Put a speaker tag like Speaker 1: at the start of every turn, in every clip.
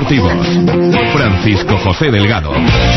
Speaker 1: deportivos. Francisco José Delgado.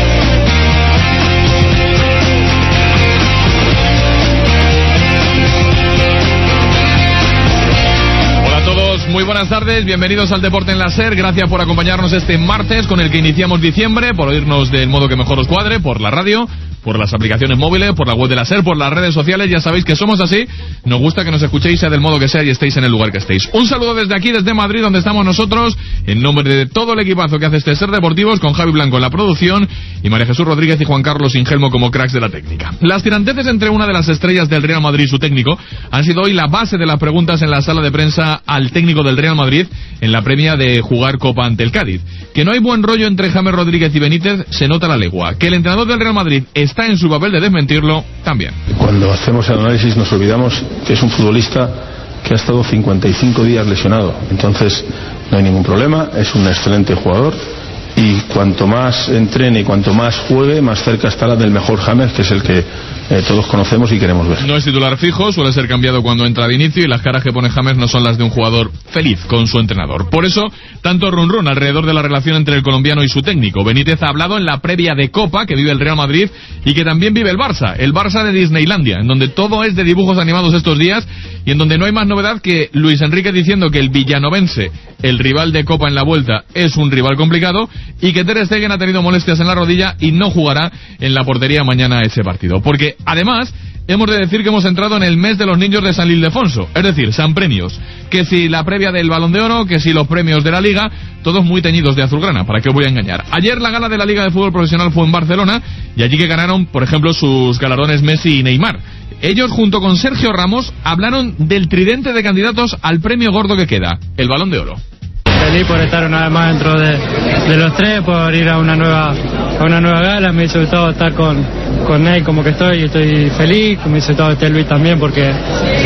Speaker 2: Muy buenas tardes, bienvenidos al Deporte en la SER. Gracias por acompañarnos este martes con el que iniciamos diciembre, por oírnos del modo que mejor os cuadre, por la radio, por las aplicaciones móviles, por la web de la SER, por las redes sociales. Ya sabéis que somos así, nos gusta que nos escuchéis sea del modo que sea y estéis en el lugar que estéis. Un saludo desde aquí, desde Madrid, donde estamos nosotros, en nombre de todo el equipazo que hace este SER Deportivos, con Javi Blanco en la producción y María Jesús Rodríguez y Juan Carlos Ingelmo como cracks de la técnica. Las tiranteces entre una de las estrellas del Real Madrid y su técnico han sido hoy la base de las preguntas en la sala de prensa al técnico del Real Madrid en la previa de jugar Copa ante el Cádiz. Que no hay buen rollo entre James Rodríguez y Benítez se nota a la legua. Que el entrenador del Real Madrid está en su papel de desmentirlo también.
Speaker 3: Cuando hacemos el análisis nos olvidamos que es un futbolista que ha estado 55 días lesionado. Entonces no hay ningún problema, es un excelente jugador y cuanto más entrene y cuanto más juegue, más cerca estará del mejor James, que es el que todos conocemos y queremos ver.
Speaker 2: No es titular fijo, suele ser cambiado cuando entra de inicio y las caras que pone James no son las de un jugador feliz con su entrenador. Por eso, tanto run alrededor de la relación entre el colombiano y su técnico. Benítez ha hablado en la previa de Copa que vive el Real Madrid y que también vive el Barça de Disneylandia, en donde todo es de dibujos animados estos días y en donde no hay más novedad que Luis Enrique diciendo que el villanovense, el rival de Copa en la vuelta, es un rival complicado y que Ter Stegen ha tenido molestias en la rodilla y no jugará en la portería mañana ese partido. Porque además hemos de decir que hemos entrado en el mes de los niños de San Ildefonso, es decir, San Premios, que si la previa del Balón de Oro, que si los premios de la Liga, todos muy teñidos de azulgrana, ¿para qué os voy a engañar? Ayer la gala de la Liga de Fútbol Profesional fue en Barcelona y allí que ganaron, por ejemplo, sus galardones Messi y Neymar. Ellos, junto con Sergio Ramos, hablaron del tridente de candidatos al premio gordo que queda, el Balón de Oro.
Speaker 4: Feliz por estar una vez más dentro de los tres, por ir a una nueva gala. Me hizo gustado estar con Ney como que estoy feliz. Me hizo gustado estar Luis también porque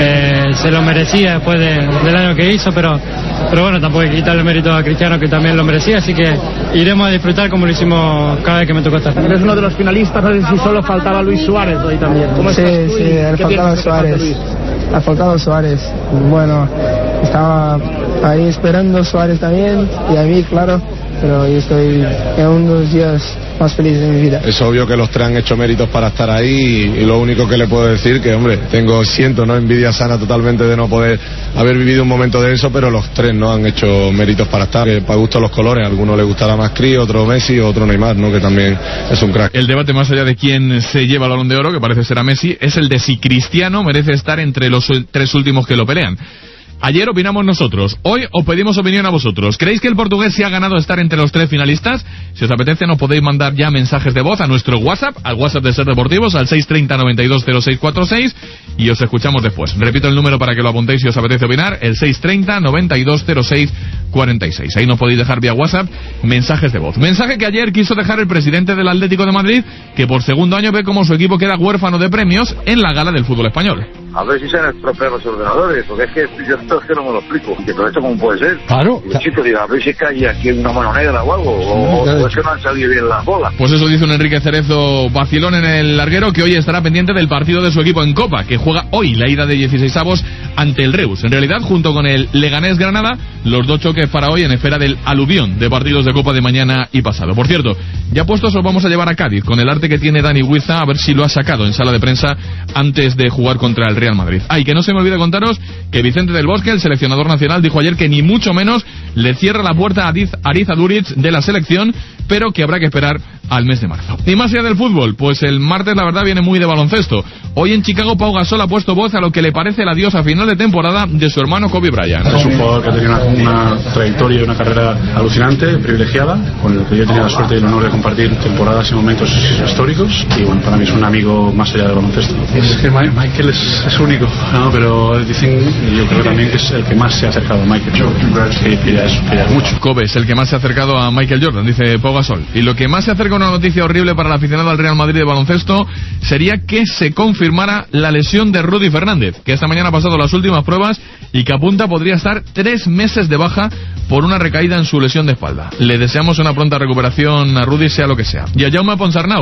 Speaker 4: se lo merecía después del año que hizo, pero bueno, tampoco hay que quitarle mérito a Cristiano, que también lo merecía, así que iremos a disfrutar como lo hicimos cada vez que me tocó estar.
Speaker 5: Eres uno de los finalistas, no sé si solo faltaba Luis Suárez hoy también. ¿Cómo estás tú?
Speaker 6: Sí, le faltaba Suárez. Ha faltado Suárez. Bueno, estaba ahí esperando Suárez también y a mí, claro, pero yo estoy en uno de los días más felices de mi vida.
Speaker 7: Es obvio que los tres han hecho méritos para estar ahí y lo único que le puedo decir que, hombre, siento envidia sana totalmente de no poder haber vivido un momento de eso, pero los tres no han hecho méritos para estar, para gusto los colores. A alguno le gustará más Cris, otro Messi, otro Neymar, ¿no? Que también es un crack.
Speaker 2: El debate más allá de quién se lleva el Balón de Oro, que parece ser a Messi, es el de si Cristiano merece estar entre los tres últimos que lo pelean. Ayer opinamos nosotros, hoy os pedimos opinión a vosotros. ¿Creéis que el portugués se ha ganado estar entre los tres finalistas? Si os apetece nos podéis mandar ya mensajes de voz a nuestro WhatsApp, al WhatsApp de SER Deportivos, al 630 92 0646 y os escuchamos después. Repito el número para que lo apuntéis si os apetece opinar, el 630 92 0646. Ahí nos podéis dejar vía WhatsApp mensajes de voz. Mensaje que ayer quiso dejar el presidente del Atlético de Madrid, que por segundo año ve como su equipo queda huérfano de premios en la gala del fútbol español.
Speaker 8: A ver si se han estropeado los ordenadores, porque es que yo esto es que no me lo explico. Que todo esto cómo puede ser.
Speaker 9: Claro.
Speaker 8: Y chico, digo, a ver si es que hay aquí una mano negra o algo, o es que no han salido bien las bolas.
Speaker 2: Pues eso dice un Enrique Cerezo vacilón en el larguero, que hoy estará pendiente del partido de su equipo en Copa, que juega hoy la ida de 16avos ante el Reus. En realidad, junto con el Leganés Granada, los dos choques para hoy en espera del aluvión de partidos de Copa de mañana y pasado. Por cierto, ya puestos os vamos a llevar a Cádiz, con el arte que tiene Dani Huiza, a ver si lo ha sacado en sala de prensa antes de jugar contra el Real Madrid. Ay, que no se me olvide contaros que Vicente del Bosque, el seleccionador nacional, dijo ayer que ni mucho menos le cierra la puerta a Ariz Aduriz de la selección, pero que habrá que esperar al mes de marzo. Y más allá del fútbol, pues el martes la verdad viene muy de baloncesto. Hoy en Chicago Pau Gasol ha puesto voz a lo que le parece el adiós a final de temporada de su hermano Kobe Bryant.
Speaker 3: Es un jugador que ha tenido una trayectoria y una carrera alucinante, privilegiada, con el que yo he tenido la suerte y el honor de compartir temporadas y momentos históricos, y bueno, para mí es un amigo más allá del baloncesto. Es que Michael es único, ¿no? Pero dicen, yo creo también que es el que más se ha acercado a Michael Jordan, que ya es mucho.
Speaker 2: Kobe es el que más se ha acercado a Michael Jordan, dice Pau Gasol. Y lo que más se acerca a una noticia horrible para el aficionado al Real Madrid de baloncesto sería que se confirmara la lesión de Rudy Fernández, que esta mañana ha pasado las últimas pruebas y que apunta podría estar 3 meses de baja por una recaída en su lesión de espalda. Le deseamos una pronta recuperación a Rudy, sea lo que sea. Y a Jaume Ponsarnau,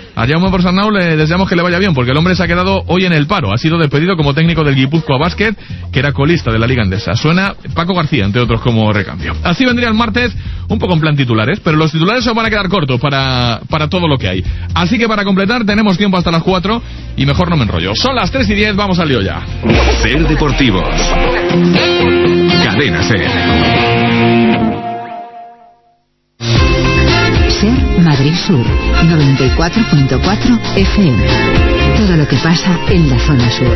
Speaker 2: A Jaume Ponsarnau le deseamos que le vaya bien, porque el hombre se ha quedado hoy en el paro. Ha sido despedido como técnico del Guipúzcoa Basket, que era colista de la Liga Endesa. Suena Paco García, entre otros, como recambio. Así vendría el martes, un poco en plan titulares, pero los titulares se van a quedar cortos para todo lo que hay. Así que para completar tenemos tiempo hasta las 4 y mejor no me enrollo. Son las 3:10, vamos al lío ya.
Speaker 1: Ser Deportivos. Cadena Ser.
Speaker 9: Ser Madrid Sur, 94.4 FM. Todo lo que pasa en la zona sur.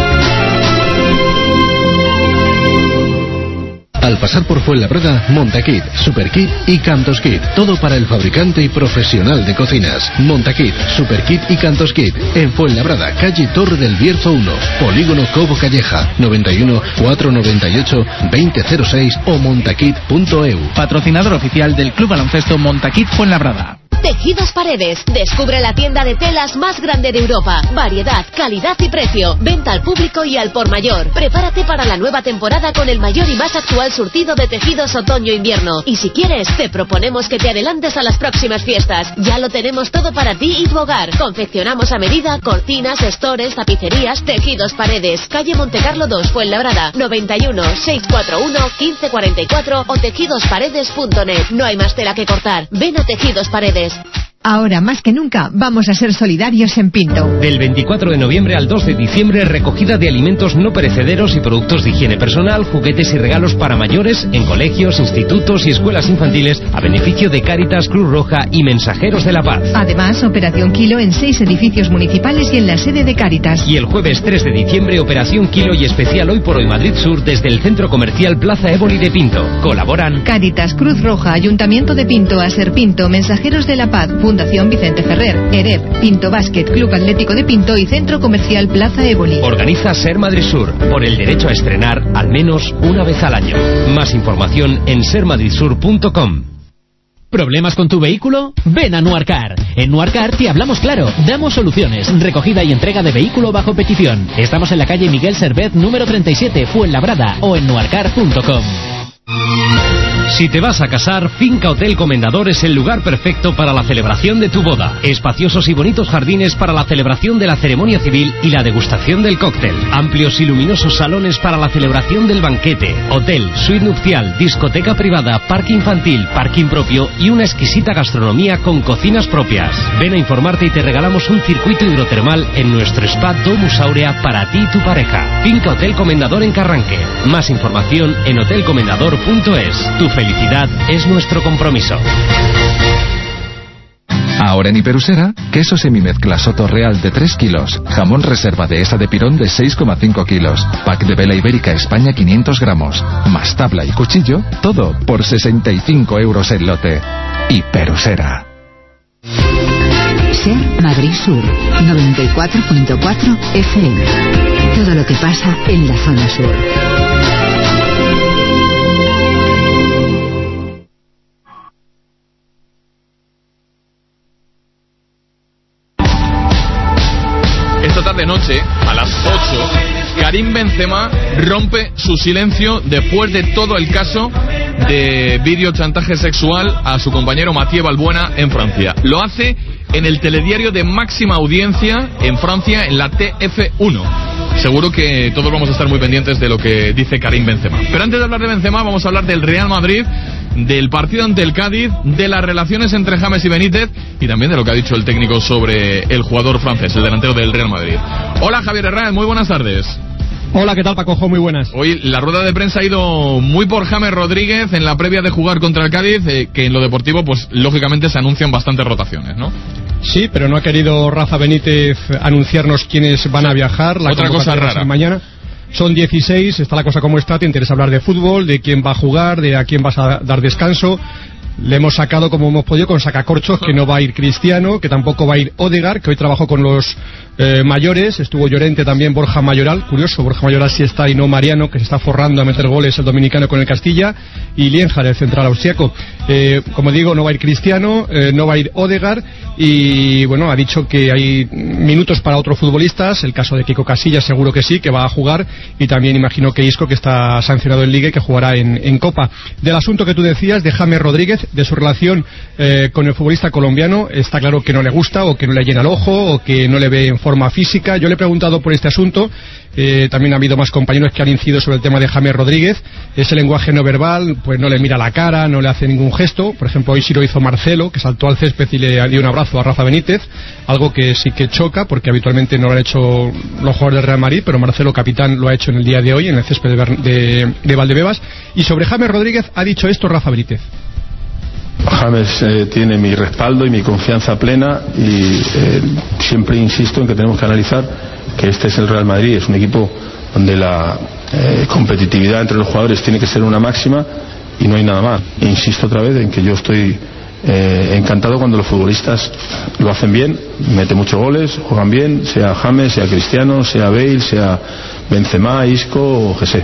Speaker 10: Al pasar por Fuenlabrada, Montakit, Superkit y Cantos Kit. Todo para el fabricante y profesional de cocinas. Montakit, Superkit y Cantos Kit. En Fuenlabrada, calle Torre del Bierzo 1, Polígono Cobo Calleja, 91 498 2006 o montakit.eu.
Speaker 11: Patrocinador oficial del Club Baloncesto Montakit Fuenlabrada.
Speaker 12: Tejidos Paredes. Descubre la tienda de telas más grande de Europa. Variedad, calidad y precio. Venta al público y al por mayor. Prepárate para la nueva temporada con el mayor y más actual surtido de tejidos otoño-invierno. Y si quieres, te proponemos que te adelantes a las próximas fiestas. Ya lo tenemos todo para ti y tu hogar. Confeccionamos a medida cortinas, estores, tapicerías. Tejidos Paredes. Calle Montecarlo 2, Fuenlabrada. 91 641 1544 o tejidosparedes.net. No hay más tela que cortar. Ven a Tejidos Paredes.
Speaker 13: Ahora más que nunca vamos a ser solidarios en Pinto.
Speaker 14: Del 24 de noviembre al 2 de diciembre, recogida de alimentos no perecederos y productos de higiene personal, juguetes y regalos para mayores en colegios, institutos y escuelas infantiles a beneficio de Cáritas, Cruz Roja y Mensajeros de la Paz.
Speaker 13: Además, Operación Kilo en 6 edificios municipales y en la sede de Cáritas.
Speaker 14: Y el jueves 3 de diciembre, Operación Kilo y especial Hoy por Hoy Madrid Sur desde el Centro Comercial Plaza Éboli de Pinto. Colaboran
Speaker 13: Cáritas, Cruz Roja, Ayuntamiento de Pinto, Aser Pinto, Mensajeros de la Paz, Fundación Vicente Ferrer, EREP, Pinto Basket, Club Atlético de Pinto y Centro Comercial Plaza Éboli.
Speaker 14: Organiza Ser Madrid Sur, por el derecho a estrenar al menos una vez al año. Más información en sermadridsur.com.
Speaker 15: ¿Problemas con tu vehículo? Ven a Nuarcar. En Nuarcar te hablamos claro, damos soluciones, recogida y entrega de vehículo bajo petición. Estamos en la calle Miguel Servet, número 37, Fuenlabrada, o en nuarcar.com.
Speaker 14: Si te vas a casar, Finca Hotel Comendador es el lugar perfecto para la celebración de tu boda. Espaciosos y bonitos jardines para la celebración de la ceremonia civil y la degustación del cóctel. Amplios y luminosos salones para la celebración del banquete. Hotel, suite nupcial, discoteca privada, parque infantil, parking propio y una exquisita gastronomía con cocinas propias. Ven a informarte y te regalamos un circuito hidrotermal en nuestro spa Domus Aurea para ti y tu pareja. Finca Hotel Comendador en Carranque. Más información en hotelcomendador.es. Tu felicidad es nuestro compromiso.
Speaker 16: Ahora en Hiperusera, queso semimezcla Soto Real de 3 kilos, jamón reserva dehesa de Pirón de 6,5 kilos, pack de vela ibérica España 500 gramos, más tabla y cuchillo, todo por 65 euros el lote. Hiperusera.
Speaker 9: Ser Madrid Sur, 94.4 FM. Todo lo que pasa en la zona sur.
Speaker 2: Esta tarde-noche, a las 8, Karim Benzema rompe su silencio después de todo el caso de videochantaje sexual a su compañero Mathieu Valbuena en Francia. Lo hace en el telediario de máxima audiencia en Francia, en la TF1. Seguro que todos vamos a estar muy pendientes de lo que dice Karim Benzema. Pero antes de hablar de Benzema, vamos a hablar del Real Madrid, del partido ante el Cádiz, de las relaciones entre James y Benítez y también de lo que ha dicho el técnico sobre el jugador francés, el delantero del Real Madrid. Hola, Javier Herrera, muy buenas tardes.
Speaker 17: Hola, ¿qué tal, Pacojo? Muy buenas.
Speaker 2: Hoy la rueda de prensa ha ido muy por James Rodríguez en la previa de jugar contra el Cádiz, que en lo deportivo, pues lógicamente se anuncian bastantes rotaciones, ¿no?
Speaker 17: Sí, pero no ha querido Rafa Benítez anunciarnos quiénes van a viajar.
Speaker 2: Otra cosa rara.
Speaker 17: Mañana. Son 16, está la cosa como está, te interesa hablar de fútbol, de quién va a jugar, de a quién vas a dar descanso. Le hemos sacado como hemos podido con sacacorchos que no va a ir Cristiano, que tampoco va a ir Odegaard, que hoy trabajó con los mayores. Estuvo Llorente también, Borja Mayoral, curioso, Borja Mayoral sí está y no Mariano, que se está forrando a meter goles el dominicano con el Castilla, y Lienjar, el central austriaco. Como digo, no va a ir Cristiano, no va a ir Odegaard, y bueno, ha dicho que hay minutos para otros futbolistas. El caso de Kiko Casillas seguro que sí, que va a jugar, y también imagino que Isco, que está sancionado en Liga y que jugará en Copa. Del asunto que tú decías de James Rodríguez, de su relación con el futbolista colombiano, está claro que no le gusta, o que no le llena el ojo, o que no le ve en forma física. Yo le he preguntado por este asunto. También ha habido más compañeros que han incidido sobre el tema de James Rodríguez. Ese lenguaje no verbal, pues no le mira la cara, no le hace ningún gesto. Por ejemplo, hoy sí lo hizo Marcelo, que saltó al césped y le dio un abrazo a Rafa Benítez, algo que sí que choca, porque habitualmente no lo han hecho los jugadores del Real Madrid, pero Marcelo, capitán, lo ha hecho en el día de hoy en el césped de Valdebebas. Y sobre James Rodríguez ha dicho esto Rafa Benítez.
Speaker 18: James tiene mi respaldo y mi confianza plena, y siempre insisto en que tenemos que analizar que este es el Real Madrid, es un equipo donde la competitividad entre los jugadores tiene que ser una máxima y no hay nada más. E insisto otra vez en que yo estoy encantado cuando los futbolistas lo hacen bien, meten muchos goles, juegan bien, sea James, sea Cristiano, sea Bale, sea Benzema, Isco o José.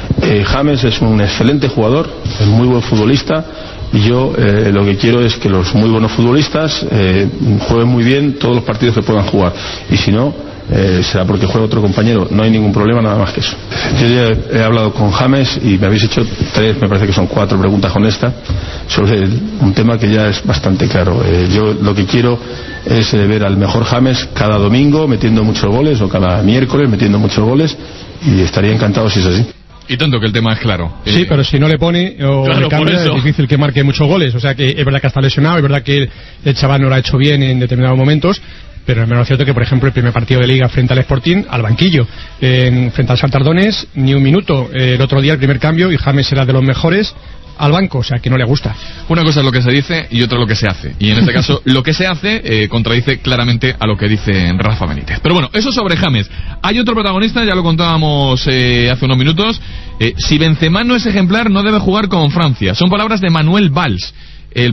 Speaker 18: James es un excelente jugador, es muy buen futbolista, y yo lo que quiero es que los muy buenos futbolistas jueguen muy bien todos los partidos que puedan jugar, y si no, será porque juega otro compañero. No hay ningún problema, nada más que eso. Yo ya he hablado con James y me habéis hecho 3, me parece que son 4 preguntas con esta, sobre un tema que ya es bastante claro. Yo lo que quiero es ver al mejor James cada domingo metiendo muchos goles, o cada miércoles metiendo muchos goles, y estaría encantado si es así.
Speaker 2: Y tanto que el tema es claro.
Speaker 17: Sí, pero si no le pone o claro, le cambia, es difícil que marque muchos goles. O sea que es verdad que está lesionado, es verdad que el chaval no lo ha hecho bien en determinados momentos, pero es menos cierto que, por ejemplo, el primer partido de Liga frente al Sporting, al banquillo, frente al Santardones, ni un minuto. El otro día, el primer cambio, y James era de los mejores, al banco, o sea, que no le gusta.
Speaker 2: Una cosa es lo que se dice y otra lo que se hace. Y en este caso, lo que se hace contradice claramente a lo que dice Rafa Benítez. Pero bueno, eso sobre James. Hay otro protagonista, ya lo contábamos hace unos minutos. Si Benzema no es ejemplar, no debe jugar con Francia. Son palabras de Manuel Valls, el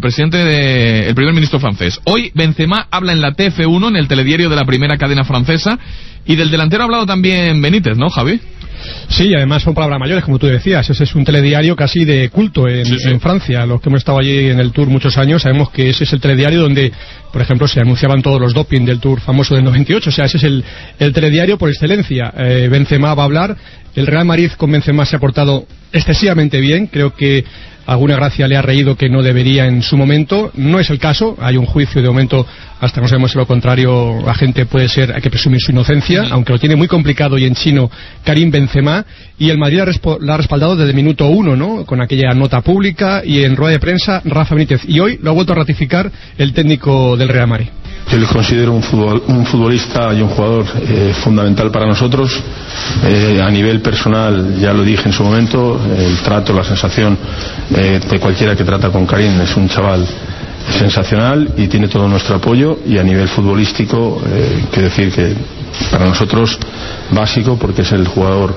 Speaker 2: primer ministro francés. Hoy Benzema habla en la TF1, en el telediario de la primera cadena francesa, y del delantero ha hablado también Benítez, ¿no, Javi?
Speaker 17: Sí, además son palabras mayores, como tú decías. Ese es un telediario casi de culto en Francia. Los que hemos estado allí en el Tour muchos años sabemos que ese es el telediario donde, por ejemplo, se anunciaban todos los doping del Tour famoso del 98. O sea, ese es el telediario por excelencia. Benzema va a hablar. El Real Madrid con Benzema se ha portado excesivamente bien. Creo que alguna gracia le ha reído que no debería en su momento. No es el caso. Hay un juicio de momento, hasta no sabemos lo contrario. La gente hay que presumir su inocencia, aunque lo tiene muy complicado y en chino Karim Benzema. Y el Madrid la ha respaldado desde el minuto 1, ¿no? Con aquella nota pública, y en rueda de prensa Rafa Benítez. Y hoy lo ha vuelto a ratificar el técnico del Real Madrid.
Speaker 18: Yo le considero un futbolista y un jugador fundamental para nosotros. A nivel personal, ya lo dije en su momento, el trato, la sensación de cualquiera que trata con Karim, es un chaval sensacional y tiene todo nuestro apoyo. Y a nivel futbolístico, quiero decir que para nosotros básico, porque es el jugador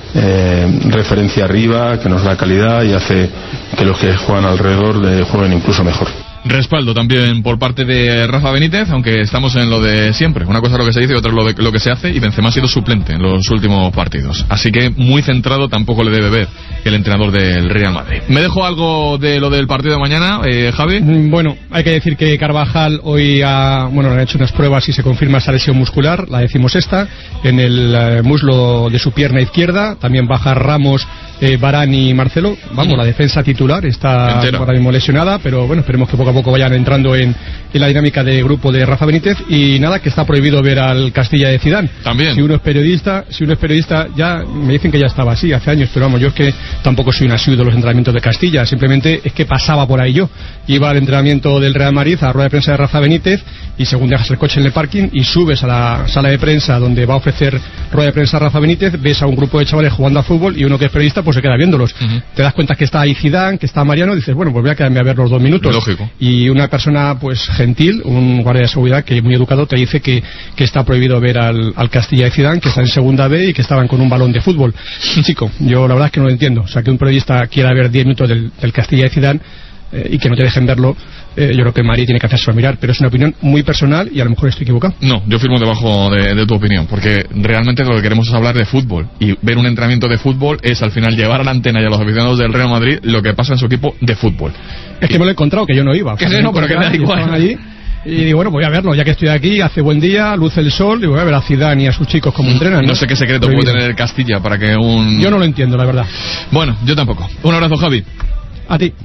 Speaker 18: referencia arriba, que nos da calidad y hace que los que juegan alrededor jueguen incluso mejor.
Speaker 2: Respaldo también por parte de Rafa Benítez, aunque estamos en lo de siempre. Una cosa es lo que se dice y otra es lo que se hace, y Benzema ha sido suplente en los últimos partidos. Así que muy centrado tampoco le debe ver el entrenador del Real Madrid. ¿Me dejo algo de lo del partido de mañana, Javi?
Speaker 17: Bueno, hay que decir que Carvajal hoy le han hecho unas pruebas y se confirma esa lesión muscular, la decimosexta, en el muslo de su pierna izquierda. También baja Ramos, Varane y Marcelo. Vamos, la defensa titular está ahora mismo lesionada, pero bueno, esperemos que poco a poco vayan entrando en la dinámica de grupo de Rafa Benítez. Y nada, que está prohibido ver al Castilla de Zidane.
Speaker 2: También.
Speaker 17: Si uno es periodista, ya me dicen que ya estaba así hace años, pero vamos, yo es que tampoco soy un asiduo de los entrenamientos de Castilla, simplemente es que pasaba por ahí yo. Iba al entrenamiento del Real Madrid, a la rueda de prensa de Rafa Benítez, y según dejas el coche en el parking y subes a la sala de prensa donde va a ofrecer rueda de prensa a Rafa Benítez, ves a un grupo de chavales jugando a fútbol, y uno que es periodista pues se queda viéndolos. Te das cuenta que está ahí Zidane, que está Mariano, dices, bueno, pues voy a quedarme a ver los 2 minutos.
Speaker 2: Lógico.
Speaker 17: Y una persona pues gentil, un guardia de seguridad que muy educado, te dice que está prohibido ver al Castilla de Zidane, que está en segunda B y que estaban con un balón de fútbol. Chico, yo la verdad es que no lo entiendo. O sea, que un periodista quiera ver 10 minutos del Castilla de Zidane, y que no te dejen verlo, yo creo que Madrid tiene que hacerse mirar, pero es una opinión muy personal y a lo mejor estoy equivocado.
Speaker 2: No, yo firmo debajo de tu opinión, porque realmente lo que queremos es hablar de fútbol, y ver un entrenamiento de fútbol es al final llevar a la antena y a los aficionados del Real Madrid lo que pasa en su equipo de fútbol.
Speaker 17: Es que me lo he encontrado, que yo no iba.
Speaker 2: Que no, pero que da igual.
Speaker 17: Allí, y digo, bueno, voy a verlo, ya que estoy aquí, hace buen día, luce el sol, y voy a ver a Zidane y a sus chicos cómo entrenan.
Speaker 2: No sé qué secreto puede tener el Castilla para que un...
Speaker 17: Yo no lo entiendo, la verdad.
Speaker 2: Bueno, yo tampoco. Un abrazo, Javi.
Speaker 17: A ti.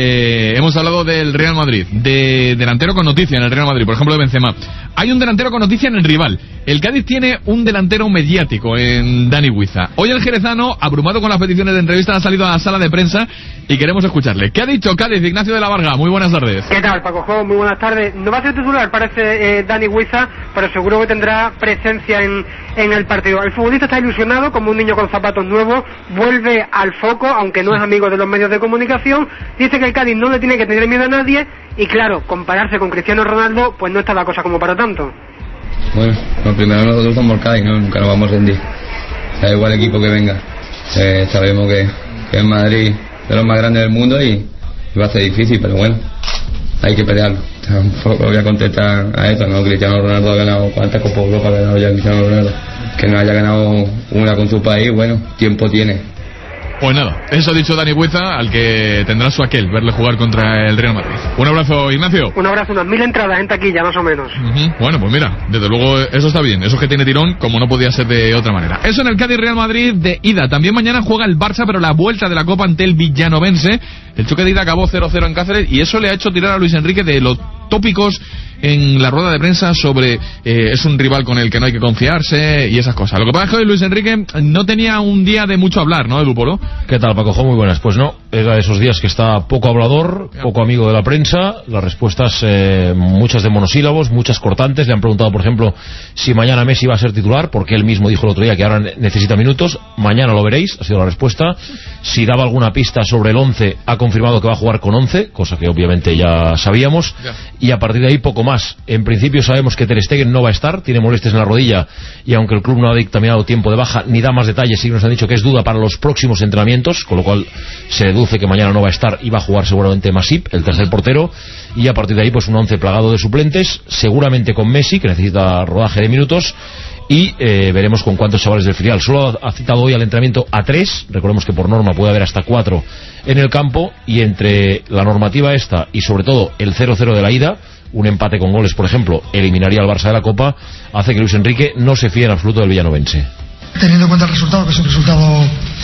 Speaker 2: Hemos hablado del Real Madrid, de delantero con noticia en el Real Madrid, por ejemplo de Benzema. Hay un delantero con noticia en el rival. El Cádiz tiene un delantero mediático en Dani Huiza. Hoy el jerezano, abrumado con las peticiones de entrevista, ha salido a la sala de prensa y queremos escucharle. ¿Qué ha dicho Cádiz? Ignacio de la Varga, muy buenas tardes.
Speaker 19: ¿Qué tal, Paco Jo? Muy buenas tardes. No va a ser titular, parece Dani Huiza, pero seguro que tendrá presencia en el partido. El futbolista está ilusionado, como un niño con zapatos nuevos, vuelve al foco, aunque no es amigo de los medios de comunicación. Dice que el Cádiz no le tiene que tener miedo a nadie y, claro, compararse con Cristiano Ronaldo, pues no está la cosa como para tanto.
Speaker 20: Bueno, lo primero nosotros somos el Cádiz, ¿no? Nunca nos vamos a rendir. Da igual el equipo que venga. Sabemos que es Madrid de los más grandes del mundo y va a ser difícil, pero bueno, hay que pelearlo. Tampoco voy a contestar a esto, ¿no? Cristiano Ronaldo ha ganado, ¿cuántas Copas Europa ha ganado ya Cristiano Ronaldo? Que no haya ganado una con su país, bueno, tiempo tiene.
Speaker 2: Pues nada, eso ha dicho Dani Huiza, al que tendrá su aquel verle jugar contra el Real Madrid. Un abrazo, Ignacio.
Speaker 19: Un abrazo, unas 1000 entradas en taquilla, más o menos.
Speaker 2: Bueno, pues mira, desde luego eso está bien, eso es que tiene tirón, como no podía ser de otra manera. Eso en el Cádiz Real Madrid de ida. También mañana juega el Barça, pero la vuelta de la Copa ante el Villanovense. El choque de ida acabó 0-0 en Cáceres y eso le ha hecho tirar a Luis Enrique de los tópicos en la rueda de prensa sobre es un rival con el que no hay que confiarse y esas cosas. Lo que pasa es que hoy Luis Enrique no tenía un día de mucho hablar, ¿no, Edu Polo?
Speaker 21: ¿Qué tal, Paco? Muy buenas. Pues no, era de esos días que está poco hablador, poco amigo de la prensa. Las respuestas muchas de monosílabos, muchas cortantes. Le han preguntado, por ejemplo, si mañana Messi va a ser titular, porque él mismo dijo el otro día que ahora necesita minutos. Mañana lo veréis, ha sido la respuesta. Si daba alguna pista sobre el 11, ha confirmado que va a jugar con 11, cosa que obviamente ya sabíamos. Y a partir de ahí poco más. En principio sabemos que Ter Stegen no va a estar, tiene molestias en la rodilla, y aunque el club no ha dictaminado tiempo de baja ni da más detalles, sí nos han dicho que es duda para los próximos entrenamientos, con lo cual se deduce que mañana no va a estar y va a jugar seguramente Masip, el tercer portero, y a partir de ahí pues un 11 plagado de suplentes, seguramente con Messi, que necesita rodaje de minutos, y veremos con cuántos chavales del filial. Solo ha citado hoy al entrenamiento a 3, recordemos que por norma puede haber hasta 4 en el campo, y entre la normativa esta y sobre todo el 0-0 de la ida, un empate con goles, por ejemplo, eliminaría al Barça de la Copa, hace que Luis Enrique no se fíe en absoluto del villanovense.
Speaker 22: Teniendo en cuenta el resultado, que es un resultado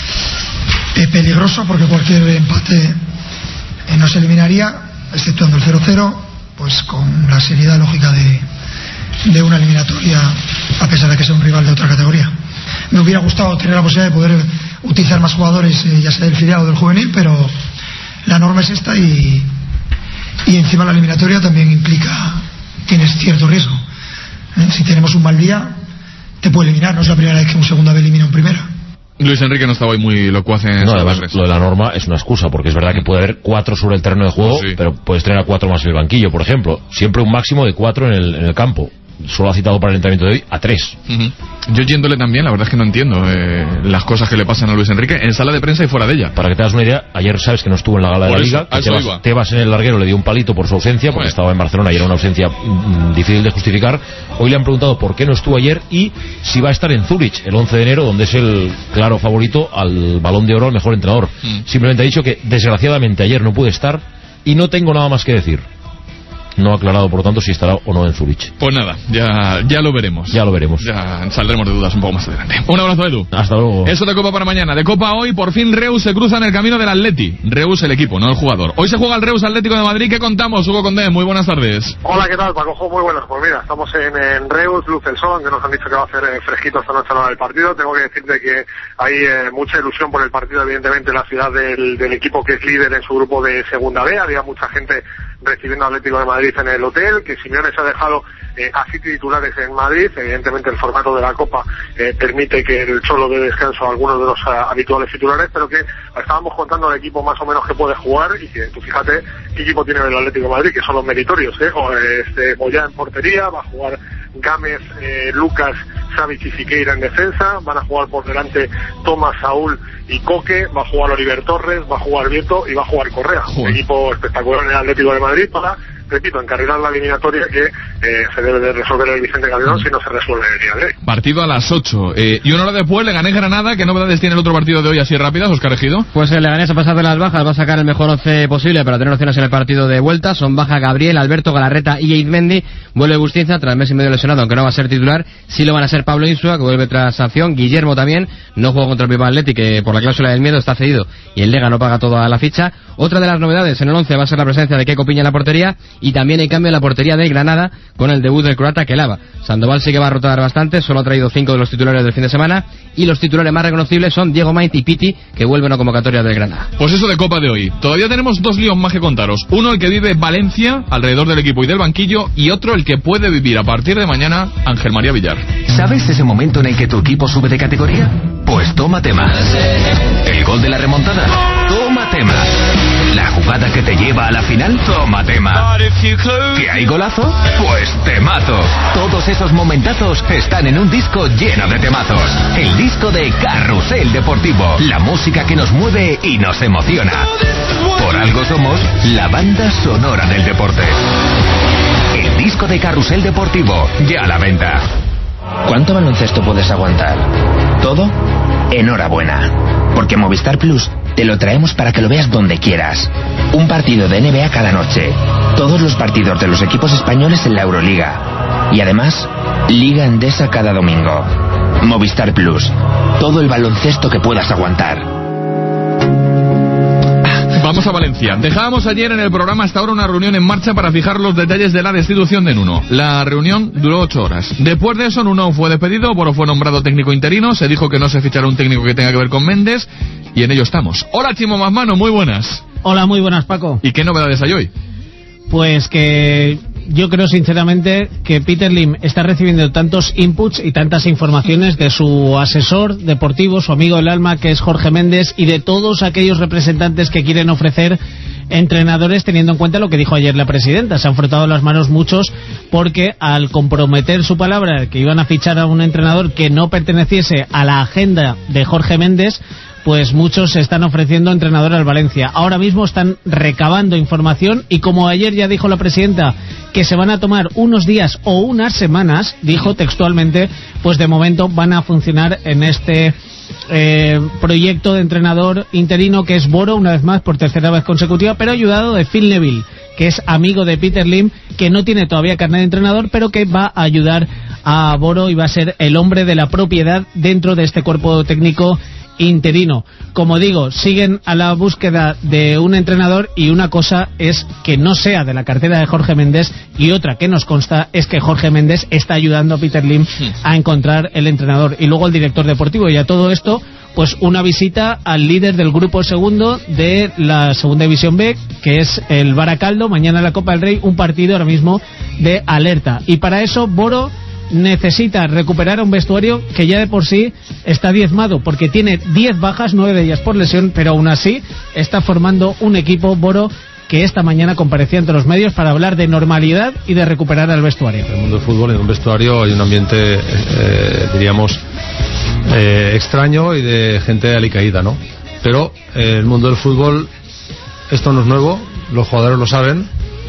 Speaker 22: peligroso, porque cualquier empate nos eliminaría, exceptuando el 0-0, pues con la seriedad lógica de una eliminatoria, a pesar de que sea un rival de otra categoría. Me hubiera gustado tener la posibilidad de poder utilizar más jugadores, ya sea del filial o del juvenil, pero la norma es esta y encima la eliminatoria también tienes cierto riesgo. Si tenemos un mal día, te puede eliminar. No es la primera vez que un segunda B elimina un primera.
Speaker 2: Luis Enrique no estaba hoy muy locuaz en
Speaker 21: no, además lo de la norma es una excusa, porque es verdad que puede haber 4 sobre el terreno de juego, sí, pero puedes tener a 4 más en el banquillo, por ejemplo. Siempre un máximo de 4 en el campo. Solo ha citado para el entrenamiento de hoy a 3.
Speaker 2: Yo yéndole también, la verdad es que no entiendo las cosas que le pasan a Luis Enrique en sala de prensa y fuera de ella.
Speaker 21: Para que te das una idea, ayer sabes que no estuvo en la gala de la Liga, que Tebas en el larguero le dio un palito por su ausencia, porque estaba en Barcelona y era una ausencia difícil de justificar. Hoy le han preguntado por qué no estuvo ayer y si va a estar en Zúrich el 11 de enero, donde es el claro favorito al Balón de Oro, al mejor entrenador. Simplemente ha dicho que desgraciadamente ayer no pude estar y no tengo nada más que decir. No ha aclarado, por lo tanto, si estará o no en Zurich.
Speaker 2: Pues nada, ya lo veremos.
Speaker 21: Ya lo veremos.
Speaker 2: Ya saldremos de dudas un poco más adelante. Un abrazo, Edu.
Speaker 21: Hasta luego.
Speaker 2: Eso de Copa para mañana. De Copa hoy, por fin Reus se cruza en el camino del Atleti. Reus el equipo, no el jugador. Hoy se juega el Reus Atlético de Madrid. ¿Qué contamos, Hugo Condé? Muy buenas tardes.
Speaker 8: Hola, ¿qué tal, Paco? Muy buenas. Pues mira, estamos en Reus, luz el sol, aunque nos han dicho que va a hacer fresquito esta noche a la hora del partido. Tengo que decirte que hay mucha ilusión por el partido, evidentemente, en la ciudad del equipo que es líder en su grupo de Segunda B. Había mucha gente recibiendo al Atlético de Madrid en el hotel, que Simeone se ha dejado así titulares en Madrid. Evidentemente el formato de la Copa permite que el Cholo dé descanso a algunos de los habituales titulares, pero que estábamos contando el equipo más o menos que puede jugar y que tú fíjate qué equipo tiene el Atlético de Madrid, que son los meritorios, Moyá en portería, va a jugar Gámez, Lucas, Savic y Siqueira en defensa, van a jugar por delante Tomás, Saúl y Coque, va a jugar Oliver Torres, va a jugar Vieto y va a jugar Correa. Un equipo espectacular en el Atlético de Madrid para, repito, encarrilar la eliminatoria que se debe de resolver el Vicente Calderón si no se resuelve el día de hoy.
Speaker 2: Partido a las 8. Y una hora después, Leganés Granada. ¿Qué novedades tiene el otro partido de hoy así rápidas, Óscar Ejido?
Speaker 4: Pues el Leganés, a pesar de las bajas, va a sacar el mejor 11 posible para tener opciones en el partido de vuelta. Son baja Gabriel, Alberto, Galarreta y Eizmendi. Vuelve Bustinza tras mes y medio lesionado, aunque no va a ser titular. Sí lo van a ser Pablo Insua, que vuelve tras sanción. Guillermo también. No juega contra el Bilbao Athletic, que por la cláusula del miedo está cedido y el Lega no paga toda la ficha. Otra de las novedades en el 11 va a ser la presencia de Keiko Piña en la portería, y también hay cambio en la portería de Granada con el debut del croata Kelava. Sandoval sí que va a rotar bastante, solo ha traído 5 de los titulares del fin de semana, y los titulares más reconocibles son Diego Maint y Piti, que vuelven a convocatoria del Granada.
Speaker 2: Pues eso de Copa de hoy. Todavía tenemos 2 líos más que contaros. Uno, el que vive Valencia alrededor del equipo y del banquillo, y otro, el que puede vivir a partir de mañana Ángel María Villar.
Speaker 5: ¿Sabes ese momento en el que tu equipo sube de categoría? Pues tómate más. El gol de la remontada, tómate más. La jugada que te lleva a la final, tómate más. ¿Que hay golazo? Pues temazo. Todos esos momentazos están en un disco lleno de temazos. El disco de Carrusel Deportivo. La música que nos mueve y nos emociona. Por algo somos la banda sonora del deporte. El disco de Carrusel Deportivo, ya a la venta.
Speaker 23: ¿Cuánto baloncesto puedes aguantar? ¿Todo? Enhorabuena. Porque Movistar Plus te lo traemos para que lo veas donde quieras. Un partido de NBA cada noche. Todos los partidos de los equipos españoles en la Euroliga. Y además, Liga Endesa cada domingo. Movistar Plus. Todo el baloncesto que puedas aguantar.
Speaker 2: Vamos a Valencia. Dejábamos ayer en el programa hasta ahora una reunión en marcha para fijar los detalles de la destitución de Nuno. La reunión duró 8 horas. Después de eso, Nuno fue despedido, Boro fue nombrado técnico interino, se dijo que no se fichará un técnico que tenga que ver con Méndez, y en ello estamos. Hola, Chimo Masmano, muy buenas.
Speaker 24: Hola, muy buenas, Paco.
Speaker 2: ¿Y qué novedades hay hoy?
Speaker 24: Pues que yo creo sinceramente que Peter Lim está recibiendo tantos inputs y tantas informaciones de su asesor deportivo, su amigo del alma, que es Jorge Méndez, y de todos aquellos representantes que quieren ofrecer entrenadores, teniendo en cuenta lo que dijo ayer la presidenta. Se han frotado las manos muchos, porque al comprometer su palabra que iban a fichar a un entrenador que no perteneciese a la agenda de Jorge Méndez, pues muchos se están ofreciendo entrenador al Valencia. Ahora mismo están recabando información, y como ayer ya dijo la presidenta que se van a tomar unos días o unas semanas, dijo textualmente, pues de momento van a funcionar en este proyecto de entrenador interino, que es Boro, una vez más, por tercera vez consecutiva, pero ayudado de Phil Neville, que es amigo de Peter Lim, que no tiene todavía carnet de entrenador, pero que va a ayudar a Boro y va a ser el hombre de la propiedad dentro de este cuerpo técnico interino. Como digo, siguen a la búsqueda de un entrenador, y una cosa es que no sea de la cartera de Jorge Méndez, y otra que nos consta es que Jorge Méndez está ayudando a Peter Lim a encontrar el entrenador, y luego el director deportivo. Y a todo esto, pues una visita al líder del grupo segundo de la segunda división B, que es el Baracaldo. Mañana la Copa del Rey, un partido ahora mismo de alerta, y para eso Boro necesita recuperar un vestuario que ya de por sí está diezmado, porque tiene 10 bajas, 9 de ellas por lesión, pero aún así está formando un equipo Boro, que esta mañana comparecía ante los medios para hablar de normalidad y de recuperar al vestuario.
Speaker 25: En el mundo del fútbol, en un vestuario hay un ambiente, diríamos, extraño y de gente alicaída, ¿no? Pero en el mundo del fútbol esto no es nuevo, los jugadores lo saben,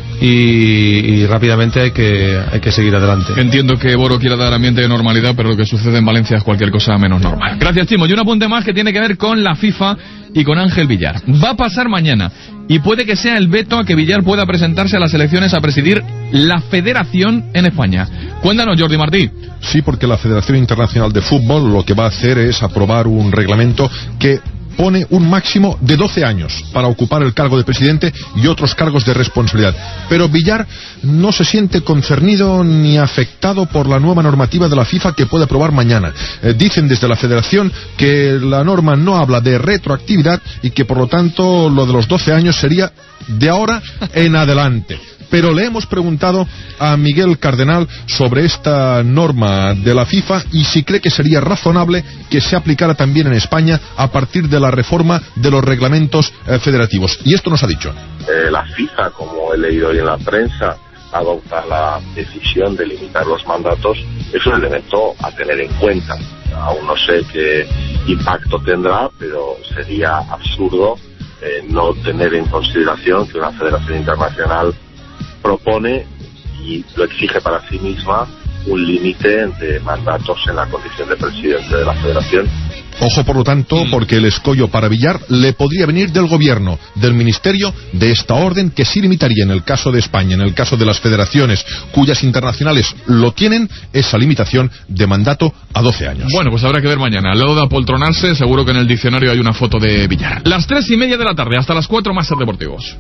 Speaker 25: y rápidamente hay que seguir adelante.
Speaker 2: Entiendo que Boro quiera dar ambiente de normalidad, pero lo que sucede en Valencia es cualquier cosa menos normal. Gracias, Chimo. Y un apunte más que tiene que ver con la FIFA y con Ángel Villar. Va a pasar mañana, y puede que sea el veto a que Villar pueda presentarse a las elecciones a presidir la federación en España. Cuéntanos, Jordi Martí.
Speaker 26: Sí, porque la Federación Internacional de Fútbol lo que va a hacer es aprobar un reglamento que pone un máximo de 12 años para ocupar el cargo de presidente y otros cargos de responsabilidad. Pero Villar no se siente concernido ni afectado por la nueva normativa de la FIFA que puede aprobar mañana. Dicen desde la Federación que la norma no habla de retroactividad y que por lo tanto lo de los 12 años sería de ahora en adelante. Pero le hemos preguntado a Miguel Cardenal sobre esta norma de la FIFA y si cree que sería razonable que se aplicara también en España a partir de la reforma de los reglamentos federativos. Y esto nos ha dicho.
Speaker 27: La FIFA, como he leído hoy en la prensa,
Speaker 1: adopta la decisión de limitar los mandatos, es un elemento a tener en cuenta. Aún no sé qué impacto tendrá, pero sería absurdo no tener en consideración que una federación internacional propone y lo exige para sí misma un límite de mandatos en la condición de presidente de la federación.
Speaker 26: Ojo, por lo tanto, porque el escollo para Villar le podría venir del gobierno, del ministerio, de esta orden, que sí limitaría, en el caso de España, en el caso de las federaciones cuyas internacionales lo tienen, esa limitación de mandato a 12 años.
Speaker 2: Bueno, pues habrá que ver mañana. Al lado de apoltronarse, seguro que en el diccionario hay una foto de Villar. Las 3:30 de la tarde, hasta las 4, más Ser Deportivos.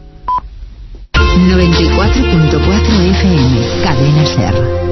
Speaker 9: 94.4 FM, Cadena Ser.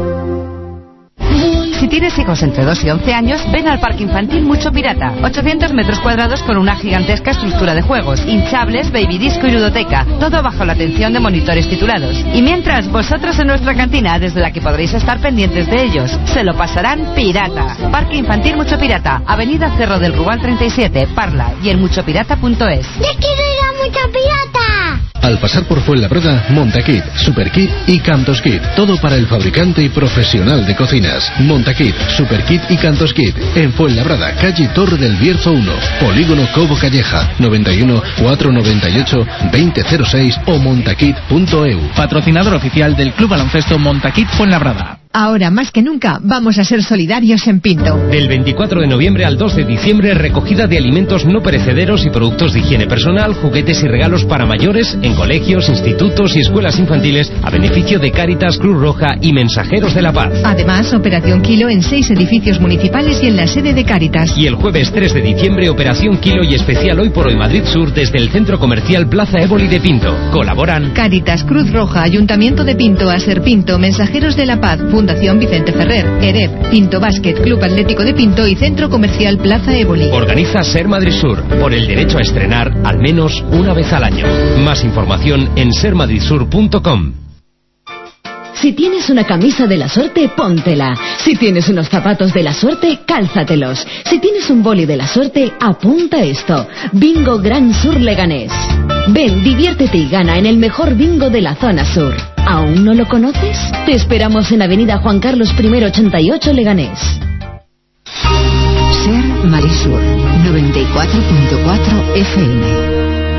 Speaker 3: Si tienes hijos entre 2 y 11 años, ven al Parque Infantil Mucho Pirata. 800 metros cuadrados con una gigantesca estructura de juegos, hinchables, baby disco y ludoteca. Todo bajo la atención de monitores titulados. Y mientras, vosotros en nuestra cantina, desde la que podréis estar pendientes de ellos. Se lo pasarán pirata. Parque Infantil Mucho Pirata, Avenida Cerro del Rubal 37, Parla y en muchopirata.es.
Speaker 6: ¡Yo quiero ir a Mucho Pirata!
Speaker 7: Al pasar por Fuenlabrada, Montakit, Superkit y Cantoskit. Todo para el fabricante y profesional de cocinas. Montakit, Superkit y Cantoskit. En Fuenlabrada, calle Torre del Bierzo 1, Polígono Cobo Calleja, 91 498 2006 o montakit.eu.
Speaker 10: Patrocinador oficial del Club Baloncesto Montakit Fuenlabrada.
Speaker 13: Ahora más que nunca vamos a ser solidarios en Pinto.
Speaker 14: Del 24 de noviembre al 2 de diciembre, recogida de alimentos no perecederos y productos de higiene personal, juguetes y regalos para mayores en colegios, institutos y escuelas infantiles a beneficio de Cáritas, Cruz Roja y Mensajeros de la Paz.
Speaker 13: Además, Operación Kilo en 6 edificios municipales y en la sede de Cáritas.
Speaker 14: Y el jueves 3 de diciembre, Operación Kilo y especial Hoy por Hoy Madrid Sur desde el Centro Comercial Plaza Éboli de Pinto. Colaboran
Speaker 13: Cáritas, Cruz Roja, Ayuntamiento de Pinto, Aser Pinto, Mensajeros de la Paz, Fundación Vicente Ferrer, EREP, Pinto Basket, Club Atlético de Pinto y Centro Comercial Plaza Éboli.
Speaker 14: Organiza Ser Madrid Sur, por el derecho a estrenar al menos una vez al año. Más información en sermadridsur.com.
Speaker 12: Si tienes una camisa de la suerte, póntela. Si tienes unos zapatos de la suerte, cálzatelos. Si tienes un boli de la suerte, apunta esto. Bingo Gran Sur Leganés. Ven, diviértete y gana en el mejor bingo de la zona sur. ¿Aún no lo conoces? Te esperamos en Avenida Juan Carlos I 88 Leganés.
Speaker 9: Ser Marisur 94.4 FM.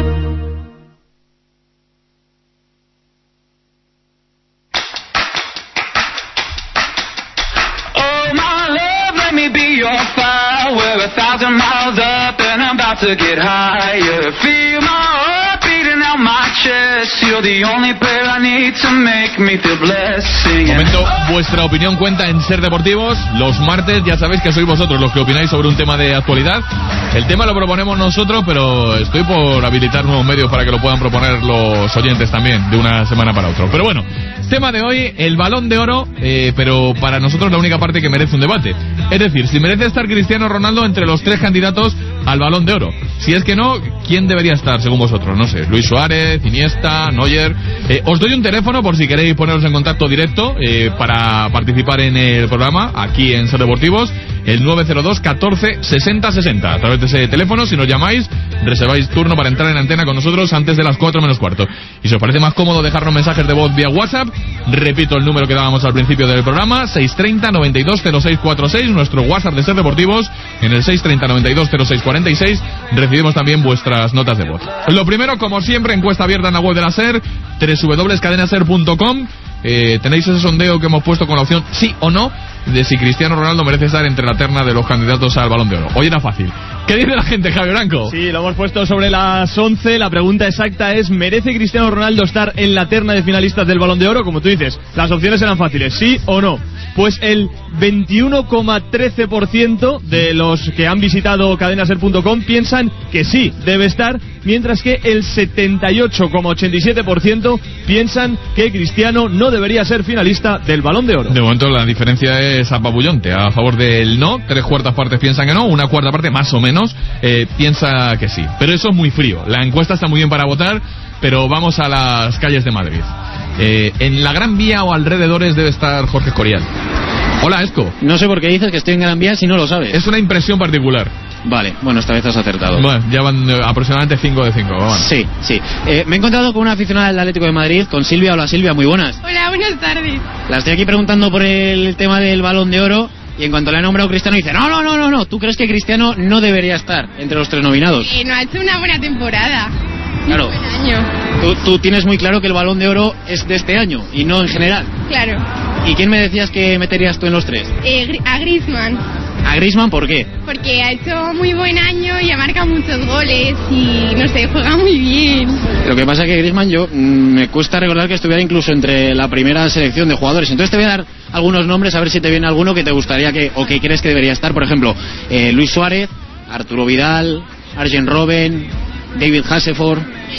Speaker 11: We're 1,000 miles up and I'm about to get higher. Feel my heart beating out my chest. You're the only prayer I need to make me feel blessed.
Speaker 2: Momento, vuestra opinión cuenta en Ser Deportivos. Los martes ya sabéis que sois vosotros los que opináis sobre un tema de actualidad. El tema lo proponemos nosotros, pero estoy por habilitar nuevos medios para que lo puedan proponer los oyentes también, de una semana para otra. Pero bueno, tema de hoy, el Balón de Oro, pero para nosotros la única parte que merece un debate. Es decir, si merece estar Cristiano Ronaldo entre los 3 candidatos al Balón de Oro. Si es que no, ¿quién debería estar según vosotros? No sé, Luis Suárez, Iniesta, Neuer. Os doy un teléfono por si queréis poneros en contacto directo para participar en el programa aquí en Ser Deportivos, el 902 14 60 60. A través de ese teléfono, si nos llamáis, reserváis turno para entrar en antena con nosotros antes de las 4 menos cuarto. Y si os parece más cómodo dejarnos mensajes de voz vía WhatsApp, repito el número que dábamos al principio del programa, 630 92 0646, nuestro WhatsApp de Ser Deportivos, en el 630 92 0646 recibimos también vuestras notas de voz. Lo primero, como siempre, encuesta abierta en la web de la SER, www.cadenaser.com. Tenéis ese sondeo que hemos puesto con la opción sí o no de si Cristiano Ronaldo merece estar entre la terna de los candidatos al Balón de Oro. Hoy era fácil. ¿Qué dice la gente, Javier Blanco?
Speaker 27: Sí, lo hemos puesto sobre las 11. La pregunta exacta es: ¿merece Cristiano Ronaldo estar en la terna de finalistas del Balón de Oro? Como tú dices, las opciones eran fáciles, sí o no. Pues el 21,13% de los que han visitado cadenaser.com piensan que sí, debe estar, mientras que el 78,87% piensan que Cristiano no debería ser finalista del Balón de Oro.
Speaker 2: De momento la diferencia es apabullante a favor del no. 3/4 partes piensan que no, 1/4 parte más o menos piensa que sí. Pero eso es muy frío. La encuesta está muy bien para votar, pero vamos a las calles de Madrid. En la Gran Vía o alrededores debe estar Jorge Escorial. Hola, Esco.
Speaker 24: No sé por qué dices que estoy en Gran Vía si no lo sabes.
Speaker 2: Es una impresión particular.
Speaker 15: Vale, bueno, esta vez has acertado.
Speaker 2: Bueno, ya van aproximadamente 5 de 5. Bueno.
Speaker 15: Sí. Me he encontrado con una aficionada del Atlético de Madrid, con Silvia. Hola Silvia, muy buenas.
Speaker 16: Hola, buenas tardes.
Speaker 15: La estoy aquí preguntando por el tema del Balón de Oro. Y en cuanto le ha nombrado Cristiano dice, no, ¿tú crees que Cristiano no debería estar entre los 3 nominados?
Speaker 16: No ha hecho una buena temporada.
Speaker 15: Claro.
Speaker 16: Un buen año.
Speaker 15: Tú tienes muy claro que el Balón de Oro es de este año y no en general.
Speaker 16: Claro.
Speaker 15: ¿Y quién me decías que meterías tú en los 3?
Speaker 16: A Griezmann.
Speaker 15: ¿A Griezmann por qué?
Speaker 16: Porque ha hecho muy buen año y ha marcado muchos goles y, no sé, juega muy bien.
Speaker 15: Lo que pasa es que Griezmann me cuesta recordar que estuviera incluso entre la primera selección de jugadores. Entonces te voy a dar algunos nombres a ver si te viene alguno que te gustaría o que crees que debería estar. Por ejemplo, Luis Suárez, Arturo Vidal, Arjen Robben, David Hasselhoff.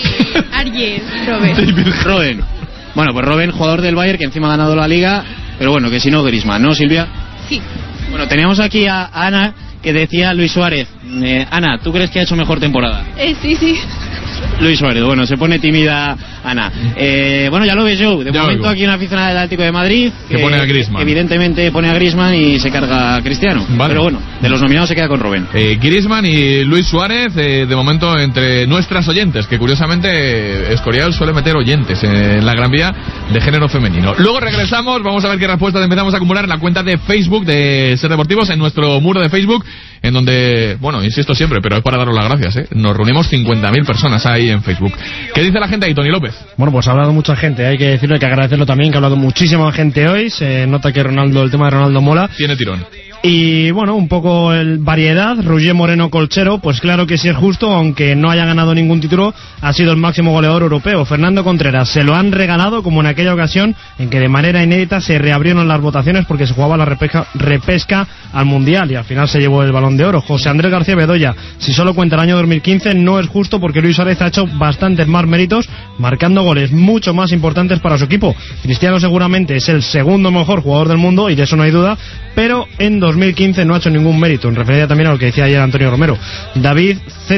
Speaker 15: Robben. Bueno, pues Robben, jugador del Bayern que encima ha ganado la Liga, pero bueno, que si no Griezmann, ¿no, Silvia?
Speaker 16: Sí.
Speaker 15: Bueno, teníamos aquí a Ana que decía Luis Suárez. Ana, ¿tú crees que ha hecho mejor temporada?
Speaker 16: Sí.
Speaker 15: Luis Suárez, bueno, se pone tímida Ana. Bueno, ya lo ves, Joe. De momento aquí una aficionada del Atlético de Madrid
Speaker 2: que pone a Griezmann.
Speaker 15: Evidentemente pone a Griezmann y se carga a Cristiano. Vale. Pero bueno, de los nominados se queda con Robben.
Speaker 2: Griezmann y Luis Suárez, de momento entre nuestras oyentes, que curiosamente Escorial suele meter oyentes en la Gran Vía de género femenino. Luego regresamos, vamos a ver qué respuestas empezamos a acumular en la cuenta de Facebook de Ser Deportivos, en nuestro muro de Facebook, en donde, bueno, insisto siempre, pero es para daros las gracias, nos reunimos 50.000 personas ahí en Facebook. ¿Qué dice la gente ahí, Tony López?
Speaker 17: Bueno, pues ha hablado mucha gente, hay que decirlo, hay que agradecerlo también, que ha hablado muchísima gente hoy. Se nota que el tema de Ronaldo mola.
Speaker 2: Tiene tirón.
Speaker 17: Y bueno, un poco variedad. Roger Moreno Colchero, pues claro que sí es justo, aunque no haya ganado ningún título, ha sido el máximo goleador europeo. Fernando Contreras, se lo han regalado como en aquella ocasión en que de manera inédita se reabrieron las votaciones porque se jugaba la repesca al Mundial y al final se llevó el Balón de Oro. José Andrés García Bedoya, si solo cuenta el año 2015 no es justo porque Luis Suárez ha hecho bastantes más méritos, marcando goles mucho más importantes para su equipo. Cristiano seguramente es el segundo mejor jugador del mundo y de eso no hay duda, pero en 2015 no ha hecho ningún mérito, en referencia también a lo que decía ayer Antonio Romero. David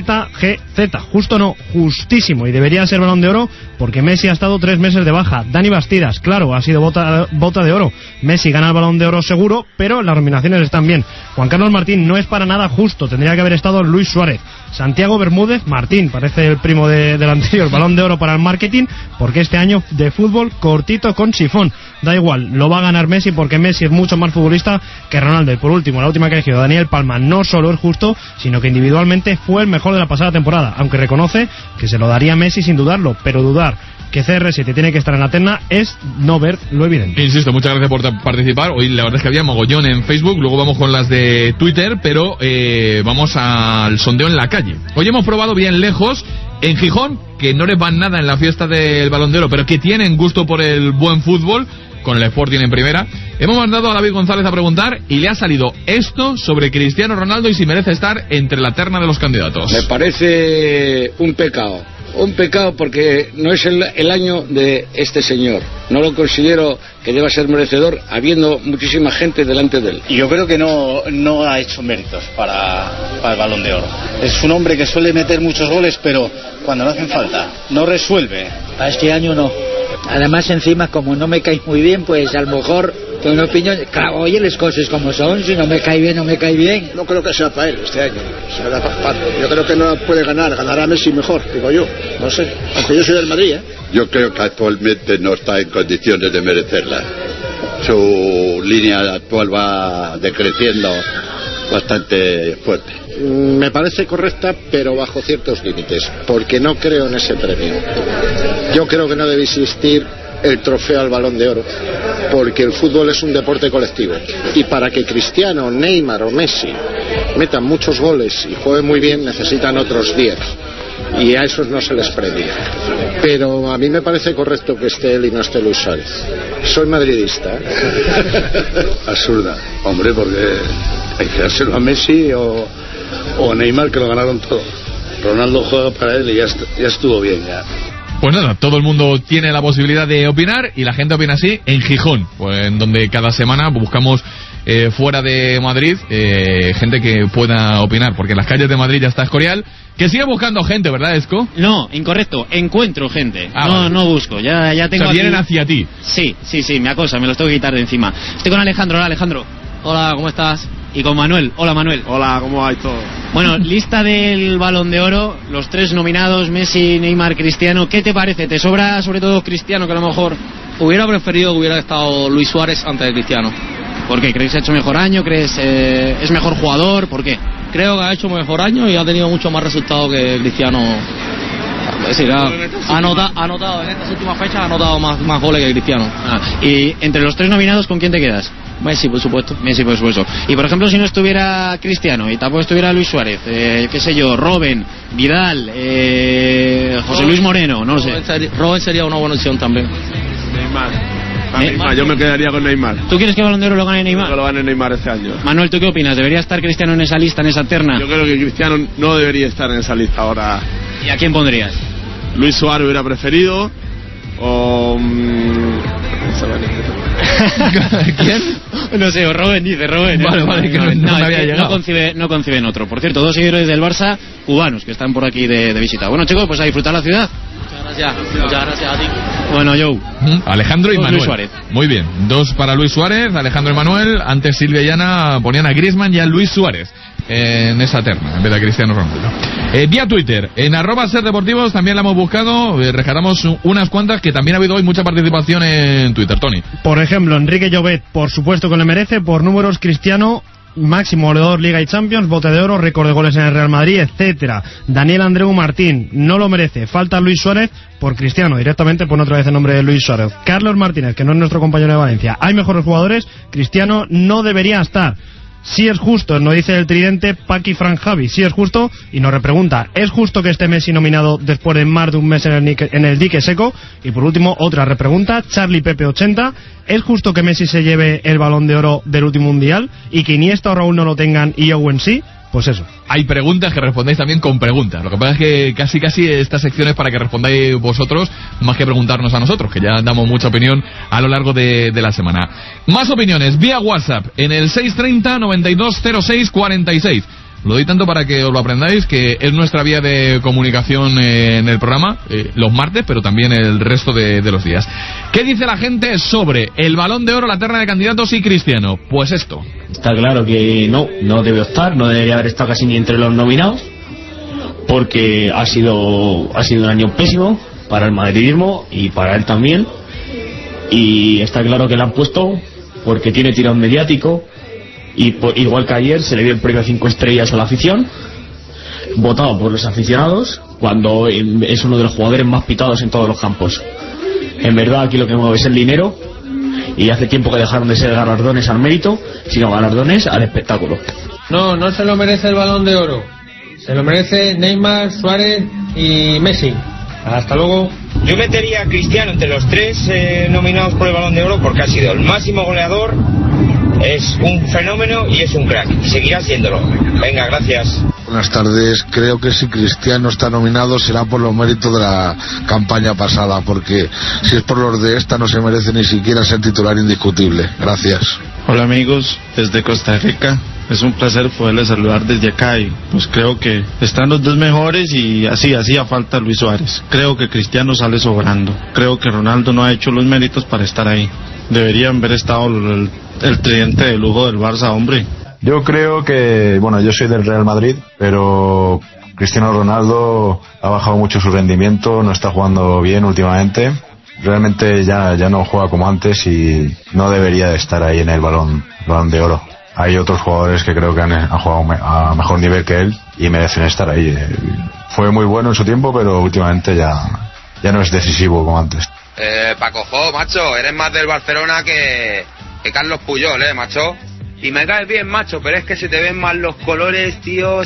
Speaker 17: ZGZ, justo no, justísimo, y debería ser Balón de Oro porque Messi ha estado 3 meses de baja. Dani Bastidas, claro, ha sido bota de oro. Messi gana el Balón de Oro seguro, pero las nominaciones están bien. Juan Carlos Martín, no es para nada justo, tendría que haber estado Luis Suárez. Santiago Bermúdez Martín, parece el primo del anterior, Balón de Oro para el marketing, porque este año de fútbol cortito con sifón. Da igual, lo va a ganar Messi porque Messi es mucho más futbolista que Ronaldo. Y por último, la última que ha elegido Daniel Palma, no solo es justo, sino que individualmente fue el mejor de la pasada temporada, aunque reconoce que se lo daría a Messi sin dudarlo, pero dudar que CR7 tiene que estar en la terna es no ver lo evidente.
Speaker 2: Insisto, muchas gracias por participar. Hoy la verdad es que había mogollón en Facebook, luego vamos con las de Twitter, pero vamos al sondeo en la calle. Hoy hemos probado bien lejos en Gijón, que no les van nada en la fiesta del Balón de Oro, pero que tienen gusto por el buen fútbol, con el Sporting en primera. Hemos mandado a David González a preguntar y le ha salido esto sobre Cristiano Ronaldo y si merece estar entre la terna de los candidatos.
Speaker 18: Me parece un pecado porque no es el año de este señor. No lo considero que deba ser merecedor habiendo muchísima gente delante de él.
Speaker 19: Y yo creo que no ha hecho méritos para el Balón de Oro. Es un hombre que suele meter muchos goles, pero cuando no hacen falta, no resuelve.
Speaker 20: Para este año no. Además, encima, como no me cae muy bien, pues a lo mejor tengo una opinión. Claro, oye, las cosas como son, si no me cae bien, no me cae bien.
Speaker 18: No creo que sea para él este año. Yo creo que no puede ganará Messi mejor, digo yo. No sé, aunque yo soy del Madrid, ¿eh?
Speaker 22: Yo creo que actualmente no está en condiciones de merecerla. Su línea actual va decreciendo bastante fuerte.
Speaker 18: Me parece correcta, pero bajo ciertos límites, porque no creo en ese premio. Yo creo que no debe existir el trofeo al Balón de Oro, porque el fútbol es un deporte colectivo, y para que Cristiano, Neymar o Messi metan muchos goles y jueguen muy bien, necesitan otros 10, y a esos no se les premia. Pero a mí me parece correcto que esté él y no esté Luis Suárez. Soy madridista, ¿eh?
Speaker 22: Absurda, hombre, porque hay que dárselo a Messi o a Neymar, que lo ganaron todo. Ronaldo juega para él y ya estuvo bien ya.
Speaker 2: Pues nada, todo el mundo tiene la posibilidad de opinar y la gente opina así en Gijón, pues en donde cada semana buscamos fuera de Madrid gente que pueda opinar, porque en las calles de Madrid ya está Escorial, que sigue buscando gente, ¿verdad, Esco?
Speaker 15: No, incorrecto, encuentro gente,
Speaker 2: vale.
Speaker 15: No busco, ya tengo.
Speaker 2: O sea, vienen hacia ti.
Speaker 15: Sí, me acosa, me los tengo que quitar de encima. Estoy con Alejandro. Hola, Alejandro.
Speaker 28: Hola, ¿cómo estás?
Speaker 15: y con Manuel. Hola, Manuel.
Speaker 1: Hola, ¿cómo vais todos?
Speaker 15: Bueno, lista del Balón de Oro, los 3 nominados, Messi, Neymar, Cristiano. ¿Qué te parece? ¿Te sobra sobre todo Cristiano, que a lo mejor...
Speaker 4: Hubiera preferido que hubiera estado Luis Suárez antes de Cristiano.
Speaker 15: ¿Por qué? ¿Crees que ha hecho mejor año? ¿Crees es mejor jugador? ¿Por qué?
Speaker 4: Creo que ha hecho mejor año y ha tenido mucho más resultados que Cristiano. Es decir, ha anotado en estas últimas fechas, ha anotado más goles que Cristiano.
Speaker 15: Y entre los 3 nominados, ¿con quién te quedas?
Speaker 4: Messi, por supuesto.
Speaker 15: Messi, por supuesto. Y por ejemplo, si no estuviera Cristiano y tampoco estuviera Luis Suárez, qué sé yo, Robben, Vidal, José Luis Moreno, no lo sé.
Speaker 4: Robben sería una buena opción también.
Speaker 1: Neymar, yo me quedaría con Neymar.
Speaker 15: ¿Tú quieres que el Balón de Oro lo gane Neymar?
Speaker 1: Que lo gane Neymar este año.
Speaker 15: Manuel, ¿tú qué opinas? ¿Debería estar Cristiano en esa lista, en esa terna?
Speaker 1: Yo creo que Cristiano no debería estar en esa lista ahora.
Speaker 15: ¿Y a quién pondrías?
Speaker 1: Luis Suárez hubiera preferido. O...
Speaker 15: ¿Quién? No sé, o Robben dice, Robben.
Speaker 2: Vale, que no me había llegado.
Speaker 15: No conciben otro. Por cierto, 2 seguidores del Barça cubanos que están por aquí de visita. Bueno, chicos, pues a disfrutar la ciudad.
Speaker 4: Muchas gracias a ti.
Speaker 15: Bueno, Joe.
Speaker 2: Alejandro y Manuel.
Speaker 15: Luis Suárez.
Speaker 2: Muy bien, 2 para Luis Suárez, Alejandro y Manuel. Antes Silvia y Ana ponían a Griezmann y a Luis Suárez en esa terna, en vez de a Cristiano Ronaldo. Vía Twitter, en @serdeportivos también la hemos buscado, rescatamos unas cuantas, que también ha habido hoy mucha participación en Twitter, Tony.
Speaker 17: Por ejemplo, Enrique Llobet, por supuesto que le merece, por números Cristiano, máximo goleador Liga y Champions, bote de oro, récord de goles en el Real Madrid, etcétera. Daniel Andreu Martín, no lo merece, falta Luis Suárez, por Cristiano, directamente pone otra vez el nombre de Luis Suárez. Carlos Martínez, que no es nuestro compañero de Valencia, hay mejores jugadores, Cristiano no debería estar. Si es justo, nos dice el tridente Paqui Fran Javi, si es justo, y nos repregunta, ¿es justo que esté Messi nominado después de más de un mes en el dique seco? Y por último, otra repregunta, Charlie Pepe 80, ¿es justo que Messi se lleve el Balón de Oro del último mundial y que Iniesta o Raúl no lo tengan y Owen sí? Pues eso.
Speaker 2: Hay preguntas que respondéis también con preguntas. Lo que pasa es que casi esta sección es para que respondáis vosotros, más que preguntarnos a nosotros, que ya damos mucha opinión a lo largo de la semana. Más opiniones vía WhatsApp en el 630 92 06 46. Lo doy tanto para que os lo aprendáis, que es nuestra vía de comunicación en el programa, los martes, pero también el resto de los días. ¿Qué dice la gente sobre el Balón de Oro, la terna de candidatos y Cristiano? Pues esto.
Speaker 5: Está claro que no debió estar, no debería haber estado casi ni entre los nominados, porque ha sido un año pésimo para el madridismo y para él también, y está claro que lo han puesto porque tiene tirón mediático. Y igual que ayer se le dio el premio 5 estrellas a la afición, votado por los aficionados, cuando es uno de los jugadores más pitados en todos los campos. En verdad aquí lo que mueve es el dinero, y hace tiempo que dejaron de ser galardones al mérito, sino galardones al espectáculo.
Speaker 8: No se lo merece el Balón de Oro, se lo merece Neymar, Suárez y Messi. Hasta luego.
Speaker 21: Yo metería a Cristiano entre los 3 nominados por el Balón de Oro, porque ha sido el máximo goleador, es un fenómeno y es un crack, y seguirá siéndolo. Venga, gracias.
Speaker 23: Buenas tardes. Creo que si Cristiano está nominado será por los méritos de la campaña pasada, porque si es por los de esta no se merece ni siquiera ser titular indiscutible. Gracias.
Speaker 25: Hola amigos, desde Costa Rica. Es un placer poderles saludar desde acá, y pues creo que están los 2 mejores, y así hacía falta Luis Suárez. Creo que Cristiano sale sobrando. Creo que Ronaldo no ha hecho los méritos para estar ahí. Deberían haber estado el tridente de lujo del Barça, hombre.
Speaker 28: Yo creo que, yo soy del Real Madrid, pero Cristiano Ronaldo ha bajado mucho su rendimiento, no está jugando bien últimamente. Realmente ya no juega como antes y no debería de estar ahí en el Balón de Oro. Hay otros jugadores que creo que han jugado a mejor nivel que él y merecen estar ahí. Fue muy bueno en su tiempo, pero últimamente ya no es decisivo como antes.
Speaker 29: Paco Jo, macho, eres más del Barcelona que Carlos Puyol, macho. Y me caes bien, macho, pero es que se te ven más los colores, tío,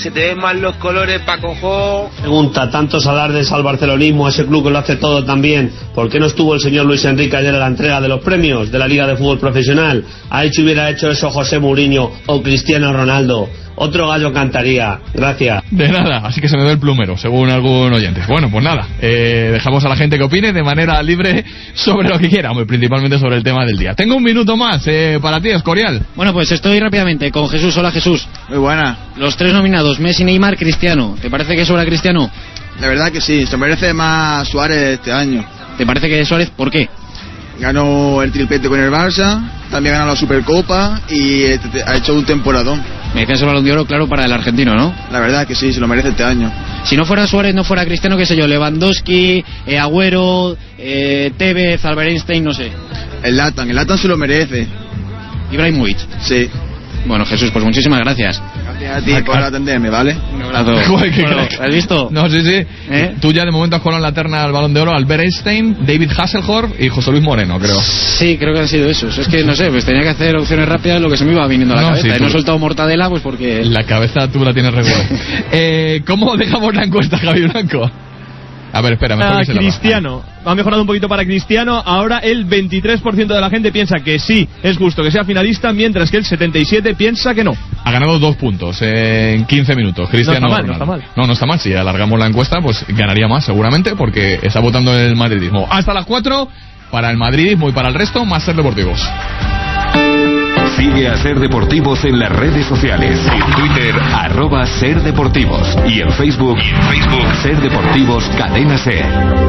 Speaker 29: Paco Jo.
Speaker 30: Pregunta, tantos alardes al barcelonismo, ese club que lo hace todo tan bien, ¿por qué no estuvo el señor Luis Enrique ayer en la entrega de los premios de la Liga de Fútbol Profesional? Hubiera hecho eso José Mourinho o Cristiano Ronaldo. Otro gallo cantaría. Gracias.
Speaker 2: De nada, así que se me ve el plumero, según algún oyente. Bueno, pues nada, dejamos a la gente que opine de manera libre sobre lo que quiera, principalmente sobre el tema del día. Tengo un minuto más para ti, Escorial.
Speaker 15: Bueno, pues estoy rápidamente con Jesús. Hola, Jesús.
Speaker 31: Muy buena.
Speaker 15: Los 3 nominados, Messi, Neymar, Cristiano. ¿Te parece que sobra Cristiano?
Speaker 31: La verdad que sí, se merece más Suárez este año.
Speaker 15: ¿Te parece que Suárez por qué?
Speaker 31: Ganó el triplete con el Barça, también ganó la Supercopa y ha hecho un temporadón.
Speaker 15: Me decías el Balón de Oro, claro, para el argentino, ¿no?
Speaker 31: La verdad que sí, se lo merece este año.
Speaker 15: Si no fuera Suárez, no fuera Cristiano, qué sé yo, Lewandowski, Agüero, Tevez, Albert Einstein, no sé.
Speaker 31: El Zlatan se lo merece.
Speaker 15: Ibrahimovic.
Speaker 31: Sí.
Speaker 15: Bueno, Jesús, pues muchísimas gracias.
Speaker 31: Gracias a ti por atenderme, ¿vale?
Speaker 15: Un abrazo. Bueno, ¿has visto?
Speaker 2: No, sí. Tú ya de momento has colado en la terna al Balón de Oro Albert Einstein, David Hasselhoff y José Luis Moreno, creo.
Speaker 15: Sí, creo que han sido esos. Es que no sé, pues tenía que hacer opciones rápidas lo que se me iba viniendo a la cabeza.
Speaker 2: Sí,
Speaker 15: no he soltado Mortadela, pues porque...
Speaker 2: La cabeza tú la tienes regular. ¿Cómo dejamos la encuesta, Javi Blanco? A ver, espera, mejor que se
Speaker 3: Cristiano. Ha mejorado un poquito para Cristiano. Ahora el 23% de la gente piensa que sí, es justo que sea finalista, mientras que el 77% piensa que no.
Speaker 2: Ha ganado 2 puntos en 15 minutos. Cristiano
Speaker 3: no está mal.
Speaker 2: No está mal. Si alargamos la encuesta, pues ganaría más seguramente, porque está votando el madridismo. Hasta las 4 para el madridismo y para el resto, más Ser Deportivos.
Speaker 6: Sigue a Ser Deportivos en las redes sociales. En Twitter, @SerDeportivos. Y en Facebook, Ser Deportivos Cadena Ser.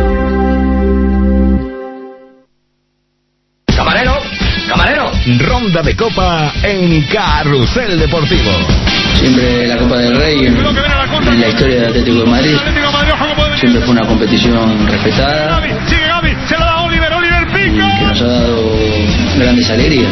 Speaker 6: Camarero. Ronda de Copa en Carrusel Deportivo.
Speaker 7: Siempre la Copa del Rey en la historia del Atlético de Madrid. Siempre fue una competición respetada. Y que nos ha dado grandes alegrías.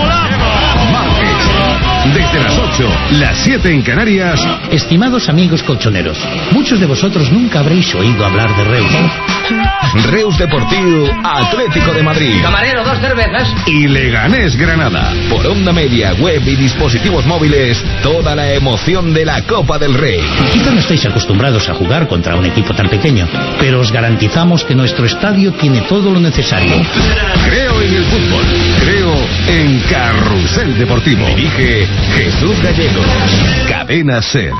Speaker 6: Desde las 8, las 7 en Canarias.
Speaker 9: Estimados amigos colchoneros, muchos de vosotros nunca habréis oído hablar de Reus.
Speaker 6: Reus Deportivo Atlético de Madrid.
Speaker 9: Camarero, 2 cervezas.
Speaker 6: Y Leganés Granada. Por onda media, web y dispositivos móviles, toda la emoción de la Copa del Rey.
Speaker 9: Quizá no estáis acostumbrados a jugar contra un equipo tan pequeño, pero os garantizamos que nuestro estadio tiene todo lo necesario.
Speaker 6: Creo en el fútbol. Creo en Carrusel Deportivo. Dirige Jesús Gallegos. Cadena Ser.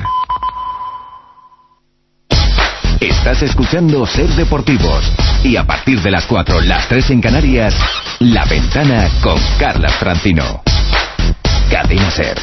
Speaker 6: Estás escuchando Ser Deportivos. Y a partir de las 4, las 3 en Canarias, La Ventana con Carlas Francino. Cadena Ser.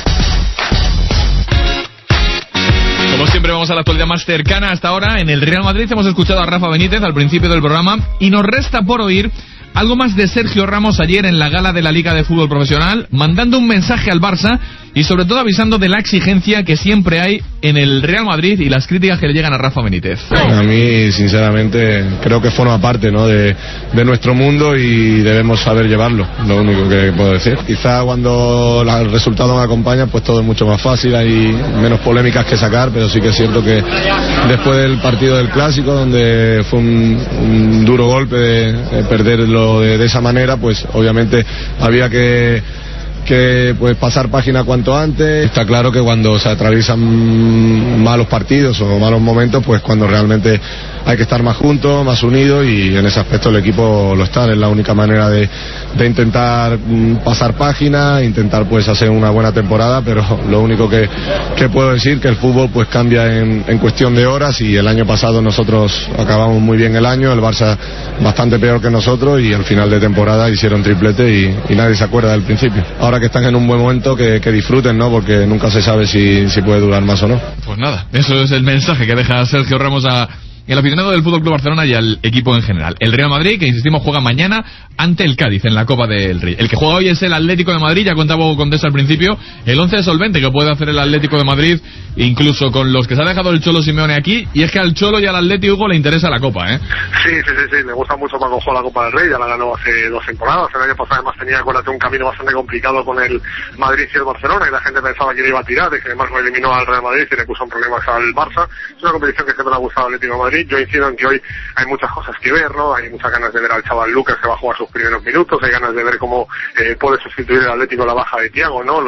Speaker 2: Como siempre vamos a la actualidad más cercana hasta ahora. En el Real Madrid hemos escuchado a Rafa Benítez al principio del programa y nos resta por oír algo más de Sergio Ramos ayer en la gala de la Liga de Fútbol Profesional, mandando un mensaje al Barça y sobre todo avisando de la exigencia que siempre hay en el Real Madrid y las críticas que le llegan a Rafa Benítez.
Speaker 10: A mí, sinceramente, creo que forma parte, ¿no?, de nuestro mundo y debemos saber llevarlo, lo único que puedo decir. Quizá cuando el resultado me acompaña, pues todo es mucho más fácil, hay menos polémicas que sacar, pero sí que es cierto que después del partido del Clásico, donde fue un duro golpe de perderlo de esa manera, pues obviamente había que pues pasar página cuanto antes. Está claro que cuando se atraviesan malos partidos o malos momentos, pues cuando realmente hay que estar más juntos, más unidos, y en ese aspecto el equipo lo está. Es la única manera de intentar pasar página, intentar pues hacer una buena temporada, pero lo único que puedo decir que el fútbol pues cambia en cuestión de horas, y el año pasado nosotros acabamos muy bien el año, el Barça bastante peor que nosotros, y al final de temporada hicieron triplete y nadie se acuerda del principio. Ahora que están en un buen momento, que disfruten, ¿no?, porque nunca se sabe si puede durar más o no.
Speaker 2: Pues nada, eso es el mensaje que deja Sergio Ramos el aficionado del Fútbol Club Barcelona y al equipo en general. El Real Madrid, que insistimos, juega mañana ante el Cádiz en la Copa del Rey. El que juega hoy es el Atlético de Madrid, ya contaba Condés al principio, el 11 solvente que puede hacer el Atlético de Madrid, incluso con los que se ha dejado el Cholo Simeone aquí, y es que al Cholo y al Atlético, Hugo, le interesa la Copa, ¿eh?
Speaker 11: Sí, le gusta mucho cuando juega la Copa del Rey, ya la ganó hace 2 temporadas, el año pasado además tenía, acuérdate, un camino bastante complicado con el Madrid y el Barcelona, y la gente pensaba que le iba a tirar, y que además lo eliminó al Real Madrid y le puso problemas al Barça. Es una competición que siempre le ha gustado al Atlético de Madrid. Yo incido en que hoy hay muchas cosas que ver, ¿no? Hay muchas ganas de ver al chaval Lucas, que va a jugar sus primeros minutos, hay ganas de ver cómo puede sustituir el Atlético la baja de Thiago, ¿no?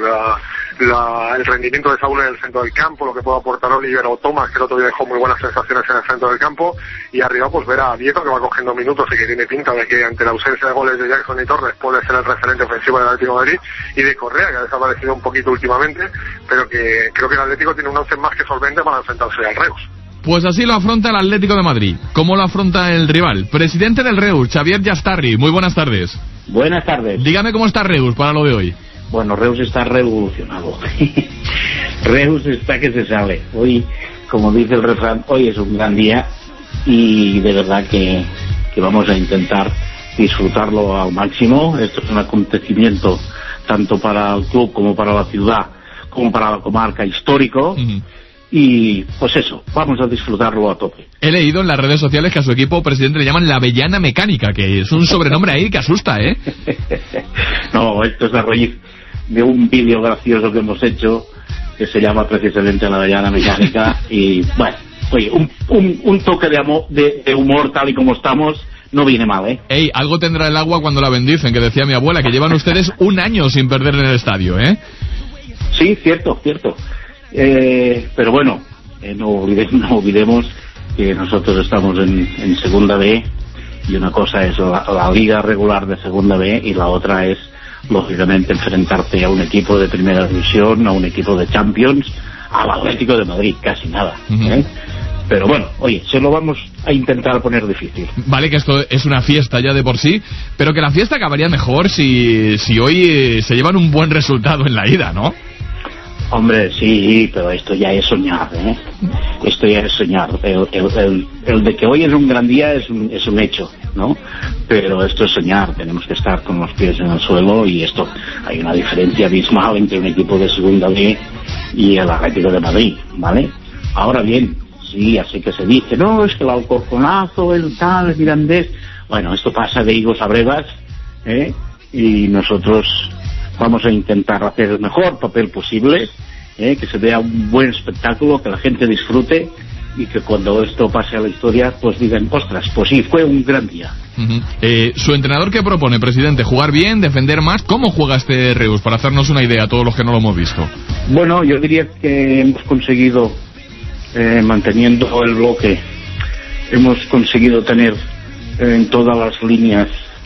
Speaker 11: El rendimiento de Saúl en el centro del campo, lo que puede aportar Oliver o Thomas, que el otro día dejó muy buenas sensaciones en el centro del campo, y arriba pues ver a Vieto, que va cogiendo minutos y que tiene pinta de que ante la ausencia de goles de Jackson y Torres puede ser el referente ofensivo del Atlético de Madrid, y de Correa, que ha desaparecido un poquito últimamente, pero que creo que el Atlético tiene un once más que solvente para enfrentarse al Reus.
Speaker 2: Pues así lo afronta el Atlético de Madrid. ¿Cómo lo afronta el rival? Presidente del Reus, Xavier Yastarri, muy buenas tardes.
Speaker 12: Buenas tardes.
Speaker 2: Dígame cómo está Reus para lo de hoy.
Speaker 12: Bueno, Reus está revolucionado. Reus está que se sale. Hoy, como dice el refrán, hoy es un gran día, y de verdad que vamos a intentar disfrutarlo al máximo. Esto es un acontecimiento tanto para el club como para la ciudad, como para la comarca histórico. Y pues eso, vamos a disfrutarlo a tope.
Speaker 2: He leído en las redes sociales que a su equipo presidente le llaman la Avellana Mecánica, que es un sobrenombre ahí que asusta, ¿eh?
Speaker 12: No, esto es a raíz de un vídeo gracioso que hemos hecho que se llama precisamente la Avellana Mecánica. Y bueno, oye, un toque de humor tal y como estamos no viene mal, ¿eh?
Speaker 2: Ey, algo tendrá el agua cuando la bendicen, que decía mi abuela, que llevan ustedes un año sin perder en el estadio, ¿eh?
Speaker 12: Sí, cierto. Pero bueno, no olvidemos que nosotros estamos en Segunda B, y una cosa es la liga regular de Segunda B y la otra es, lógicamente, enfrentarte a un equipo de Primera División, a un equipo de Champions, al Atlético de Madrid, casi nada, ¿eh? Pero bueno, oye, se lo vamos a intentar poner difícil.
Speaker 2: Vale, que esto es una fiesta ya de por sí, pero que la fiesta acabaría mejor si hoy se llevan un buen resultado en la ida, ¿no?
Speaker 12: Hombre, sí, pero esto ya es soñar, ¿eh? Esto ya es soñar. El de que hoy es un gran día es un hecho, ¿no? Pero esto es soñar, tenemos que estar con los pies en el suelo, y esto, hay una diferencia abismal entre un equipo de Segunda B y el Atlético de Madrid, ¿vale? Ahora bien, sí, así que se dice, no, es que el Alcorconazo, el tal, el Mirandés... Bueno, esto pasa de higos a brevas, ¿eh? Y nosotros vamos a intentar hacer el mejor papel posible, que se vea un buen espectáculo, que la gente disfrute, y que cuando esto pase a la historia, pues digan, ostras, pues sí, fue un gran día.
Speaker 2: ¿Su entrenador qué propone, presidente? ¿Jugar bien? ¿Defender más? ¿Cómo juega este Reus? Para hacernos una idea a todos los que no lo hemos visto.
Speaker 12: Bueno, yo diría que hemos conseguido, manteniendo el bloque, hemos conseguido tener en todas las líneas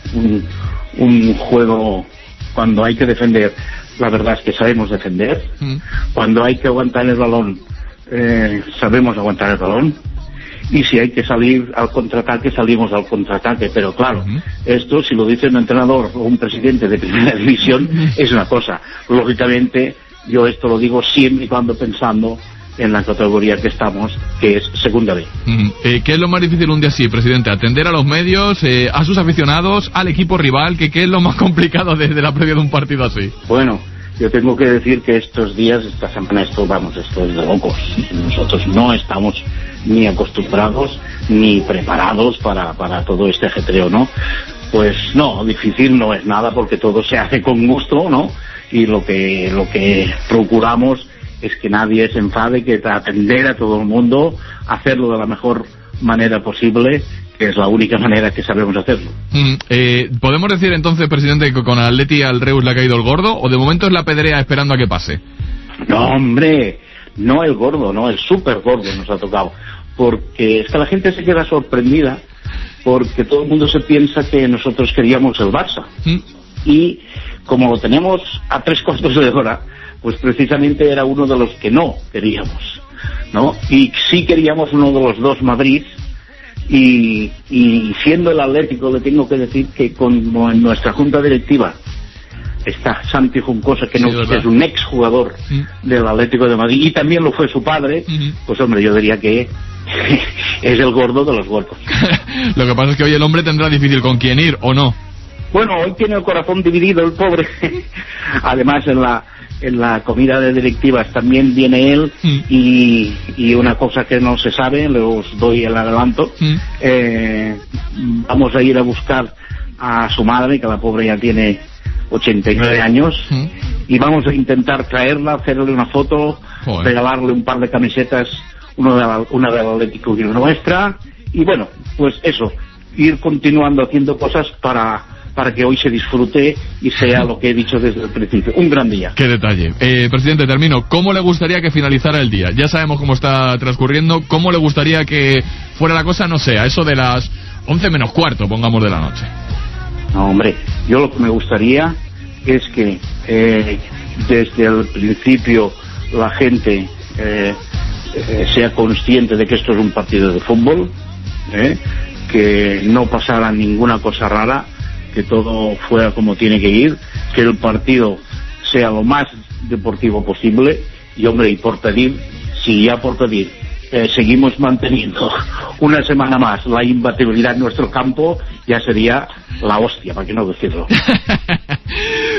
Speaker 12: un juego. Cuando hay que defender, la verdad es que sabemos defender. Cuando hay que aguantar el balón, sabemos aguantar el balón. Y si hay que salir al contraataque, salimos al contraataque. Pero claro, esto, si lo dice un entrenador o un presidente de Primera División, es una cosa. Lógicamente, yo esto lo digo siempre y cuando pensando en la categoría que estamos, que es Segunda B.
Speaker 2: ¿Qué es lo más difícil un día así, presidente? ¿Atender a los medios, a sus aficionados, al equipo rival? ¿Qué es lo más complicado desde la previa de un partido así?
Speaker 12: Bueno, yo tengo que decir que estos días, esta semana, esto es de locos. Nosotros no estamos ni acostumbrados ni preparados para todo este ajetreo, ¿no? Pues no, difícil no es nada, porque todo se hace con gusto, ¿no? Y lo que procuramos es que nadie se enfade, que atender a todo el mundo, hacerlo de la mejor manera posible, que es la única manera que sabemos hacerlo.
Speaker 2: ¿Podemos decir entonces, presidente, que con Atleti al Reus le ha caído el gordo, o de momento es la pedrea esperando a que pase?
Speaker 12: No, hombre, no el gordo, no, el súper gordo nos ha tocado, porque es que la gente se queda sorprendida, porque todo el mundo se piensa que nosotros queríamos el Barça, y como lo tenemos a 3/4 de hora, pues precisamente era uno de los que no queríamos, ¿no? Y sí queríamos uno de los dos Madrid, y siendo el Atlético, le tengo que decir que como en nuestra junta directiva está Santi Juncosa, que es un exjugador del Atlético de Madrid, y también lo fue su padre, pues hombre, yo diría que es el gordo de los gordos.
Speaker 2: Lo que pasa es que hoy el hombre tendrá difícil con quién ir, ¿o no?
Speaker 12: Bueno, hoy tiene el corazón dividido, el pobre. Además, en la comida de directivas también viene él, y una cosa que no se sabe, les doy el adelanto, vamos a ir a buscar a su madre, que la pobre ya tiene 89 años, y vamos a intentar traerla, hacerle una foto, regalarle un par de camisetas, una del Atlético y una nuestra, y bueno, pues eso, ir continuando haciendo cosas para que hoy se disfrute y sea lo que he dicho desde el principio, un gran día.
Speaker 2: Qué detalle. Presidente, termino. ¿Cómo le gustaría que finalizara el día? Ya sabemos cómo está transcurriendo. ¿Cómo le gustaría que fuera la cosa? No sé, a eso de las 11 menos cuarto, pongamos, de la noche.
Speaker 12: No, hombre, yo lo que me gustaría es que desde el principio la gente sea consciente de que esto es un partido de fútbol, que no pasara ninguna cosa rara, que todo fuera como tiene que ir, que el partido sea lo más deportivo posible, y hombre, y por pedir, si ya por pedir seguimos manteniendo una semana más la imbatibilidad en nuestro campo, ya sería la hostia, para qué no decirlo.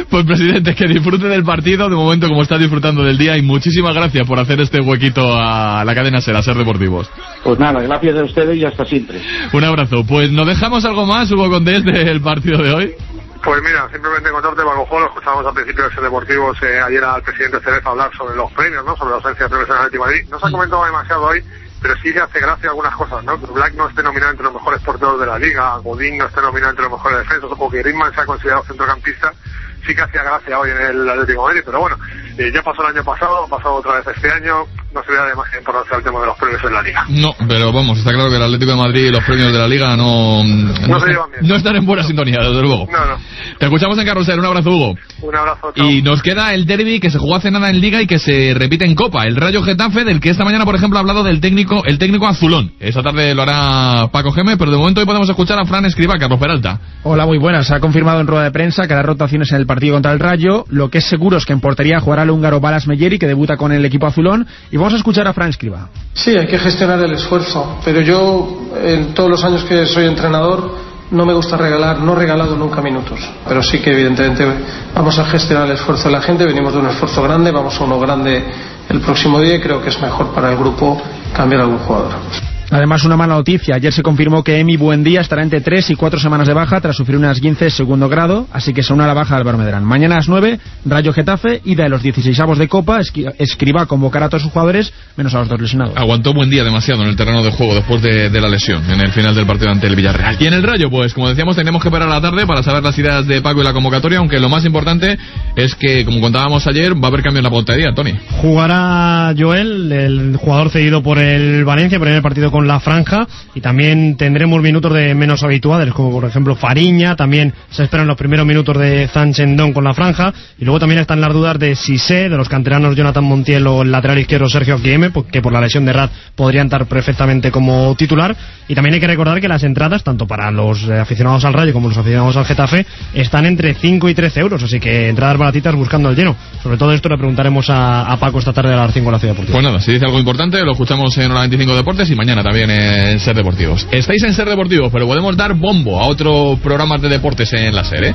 Speaker 2: Pues presidente, que disfrute del partido, de momento como está disfrutando del día, y muchísimas gracias por hacer este huequito a la cadena SER, a Ser Deportivos.
Speaker 12: Pues nada, gracias a ustedes y hasta siempre.
Speaker 2: Un abrazo. Pues nos dejamos algo más, Hugo Condés, del partido de hoy.
Speaker 11: Pues mira, simplemente contarte, Paco, lo escuchábamos al principio de Ser Deportivos, ayer al presidente Cereza hablar sobre los premios, ¿no? Sobre la ausencia de premios en el Atlético de Madrid. No se ha comentado demasiado hoy, pero sí le hace gracia algunas cosas, ¿no? Que Black no esté nominado entre los mejores porteros de la liga, Godín no esté nominado entre los mejores defensas, o que Griezmann sea considerado centrocampista. Sí que hacía gracia hoy en el Atlético de Madrid, pero bueno, ya pasó el año pasado, ha pasado otra vez este año, no se le da demasiada importancia al tema de los premios en la Liga. No, pero vamos, está claro que el Atlético de Madrid y los premios de la Liga no se llevan bien. No están en buena sintonía, desde luego. No. Te escuchamos en Carrusel, un abrazo, Hugo. Un abrazo, chao. Y nos queda el derbi que se jugó hace nada en Liga y que se repite en Copa, el Rayo Getafe, del que esta mañana, por ejemplo, ha hablado el técnico azulón. Esta tarde lo hará Paco Geme, pero de momento hoy podemos escuchar a Fran Escribá, Carlos Peralta.
Speaker 1: Hola, muy buenas. Ha confirmado en rueda de prensa que hará rotaciones en el partido contra el Rayo. Lo que es seguro es que en portería jugará el húngaro Balas Mejeri, que debuta con el equipo azulón. Y vamos a escuchar a Fran Escribá.
Speaker 13: Sí, hay que gestionar el esfuerzo, pero yo, en todos los años que soy entrenador, no me gusta regalar, no he regalado nunca minutos, pero sí que evidentemente vamos a gestionar el esfuerzo de la gente. Venimos de un esfuerzo grande, vamos a uno grande el próximo día y creo que es mejor para el grupo cambiar a algún jugador.
Speaker 1: Además, una mala noticia. Ayer se confirmó que Emi Buendía estará entre 3 y 4 semanas de baja tras sufrir una esguince de segundo grado, así que se une a la baja de Álvaro Medrán. Mañana a las 9, Rayo Getafe, ida de los 16avos de Copa. Escribá convocará a todos sus jugadores, menos a los 2 lesionados.
Speaker 2: Aguantó Buendía demasiado en el terreno de juego después de la lesión en el final del partido ante el Villarreal. Y en el Rayo, pues como decíamos, tenemos que esperar a la tarde para saber las ideas de Paco y la convocatoria, aunque lo más importante es que, como contábamos ayer, va a haber cambio en la portería, Tony.
Speaker 17: Jugará Joel, el jugador cedido por el Valencia, primer partido con la franja. Y también tendremos minutos de menos habituales, como por ejemplo Fariña. También se esperan los primeros minutos de Zanchendón con la franja. Y luego también están las dudas de Cissé, de los canteranos Jonathan Montiel o el lateral izquierdo Sergio Akieme, que por la lesión de Rad podrían estar perfectamente como titular. Y también hay que recordar que las entradas, tanto para los aficionados al Rayo como los aficionados al Getafe, están entre 5 y 13 euros. Así que entradas baratitas buscando el lleno. Sobre todo esto le preguntaremos a Paco esta tarde a las 5 en la Ciudad Deportiva.
Speaker 2: Pues nada, si dice algo importante lo escuchamos en Hora 25 Deportes y mañana también en Ser Deportivos. Estáis en Ser Deportivos, pero podemos dar bombo a otro programa de deportes en la SER,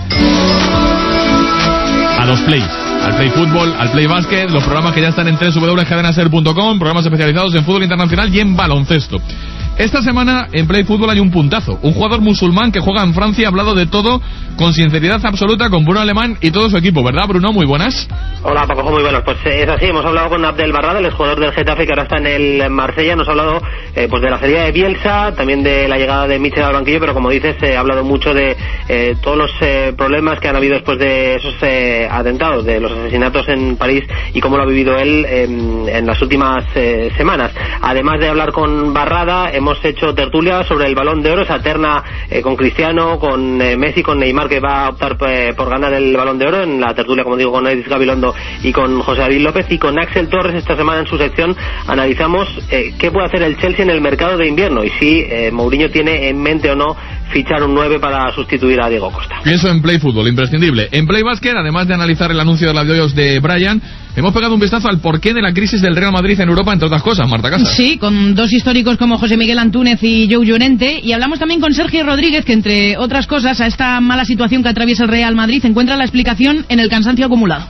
Speaker 2: a los plays, al play fútbol, al play básquet, los programas que ya están en www.cadenaser.com, programas especializados en fútbol internacional y en baloncesto. Esta semana en Play Fútbol hay un puntazo. Un jugador musulmán que juega en Francia ha hablado de todo con sinceridad absoluta con Bruno Alemán y todo su equipo, ¿verdad, Bruno? Muy buenas.
Speaker 14: Hola, Paco, muy buenos. Pues es así, hemos hablado con Abdel Barrada, el jugador del Getafe que ahora está en el Marsella. Nos ha hablado pues de la salida de Bielsa, también de la llegada de Michel al banquillo, pero como dices, ha hablado mucho de todos los problemas que han habido después de esos atentados, de los asesinatos en París y cómo lo ha vivido él en las últimas semanas. Además de hablar con Barrada, hemos hecho tertulia sobre el Balón de Oro, esa terna con Cristiano, con Messi, con Neymar, que va a optar por ganar el Balón de Oro, en la tertulia, como digo, con Edith Gabilondo y con José David López, y con Axel Torres. Esta semana en su sección analizamos qué puede hacer el Chelsea en el mercado de invierno y si Mourinho tiene en mente o no fichar un 9 para sustituir a Diego Costa.
Speaker 2: Pienso en Play Fútbol, imprescindible. En Play Basket, además de analizar el anuncio de la adiós de Brian, hemos pegado un vistazo al porqué de la crisis del Real Madrid en Europa, entre otras cosas, Marta Casas.
Speaker 16: Sí, con dos históricos como José Miguel Antúnez y Joe Llorente, y hablamos también con Sergio Rodríguez, que entre otras cosas a esta mala situación que atraviesa el Real Madrid encuentra la explicación en el cansancio acumulado.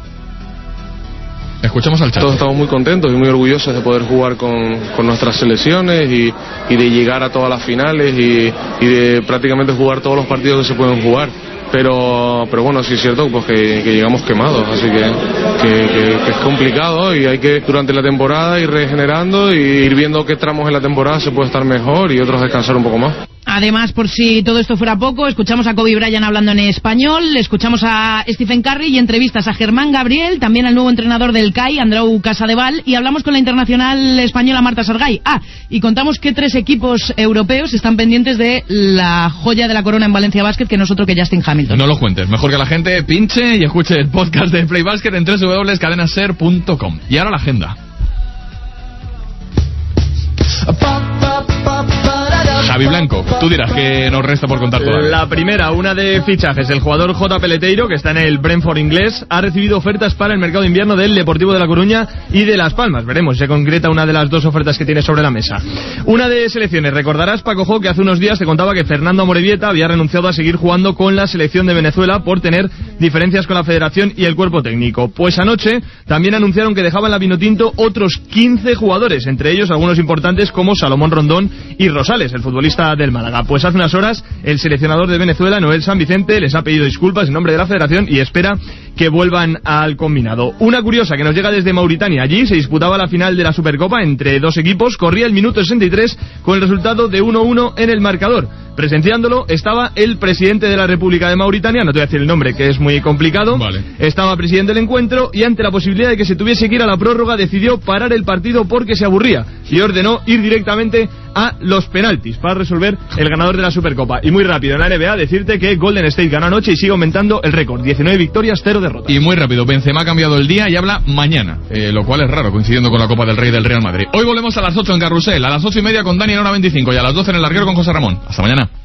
Speaker 2: Escuchamos al Chato.
Speaker 18: Todos estamos muy contentos y muy orgullosos de poder jugar con nuestras selecciones y de llegar a todas las finales y de prácticamente jugar todos los partidos que se pueden jugar. Pero bueno, sí es cierto pues que llegamos quemados, así que es complicado y hay que durante la temporada ir regenerando y ir viendo qué tramos en la temporada se puede estar mejor y otros descansar un poco más.
Speaker 16: Además, por si todo esto fuera poco, escuchamos a Kobe Bryant hablando en español, escuchamos a Stephen Curry y entrevistas a Germán Gabriel, también al nuevo entrenador del CAI, Andreu Casadeval, y hablamos con la internacional española Marta Sargay. Y contamos que 3 equipos europeos están pendientes de la joya de la corona en Valencia Basket, que no es otro que Justin Hamilton.
Speaker 2: No lo cuentes, mejor que la gente pinche y escuche el podcast de Play Basket en www.cadenaser.com. Y ahora la agenda. Javi Blanco, tú dirás que nos resta por contar todavía.
Speaker 3: La primera, una de fichajes. El jugador J. Peleteiro, que está en el Brentford inglés, ha recibido ofertas para el mercado de invierno del Deportivo de La Coruña y de Las Palmas. Veremos si se concreta una de las dos ofertas que tiene sobre la mesa. Una de selecciones. Recordarás, Paco Jo, que hace unos días te contaba que Fernando Amorebieta había renunciado a seguir jugando con la selección de Venezuela por tener diferencias con la federación y el cuerpo técnico. Pues anoche también anunciaron que dejaban la Vinotinto otros 15 jugadores, entre ellos algunos importantes como Salomón Rondón y Rosales, el futbolista del Málaga. Pues hace unas horas el seleccionador de Venezuela, Noel San Vicente, les ha pedido disculpas en nombre de la federación y espera que vuelvan al combinado. Una curiosa que nos llega desde Mauritania. Allí se disputaba la final de la Supercopa entre dos equipos. Corría el minuto 63 con el resultado de 1-1 en el marcador. Presenciándolo estaba el presidente de la República de Mauritania, no te voy a decir el nombre que es muy complicado, estaba presidente del encuentro y ante la posibilidad de que se tuviese que ir a la prórroga decidió parar el partido porque se aburría y ordenó ir directamente a los penaltis para resolver el ganador de la Supercopa. Y muy rápido en la NBA decirte que Golden State ganó anoche y sigue aumentando el récord, 19 victorias, 0 derrotas.
Speaker 2: Y muy rápido, Benzema ha cambiado el día y habla mañana, lo cual es raro coincidiendo con la Copa del Rey del Real Madrid. Hoy volvemos a las 8 en Carrusel, a las 8:30 con Dani en hora 25 y a las 12 en el Larguero con José Ramón. Hasta mañana.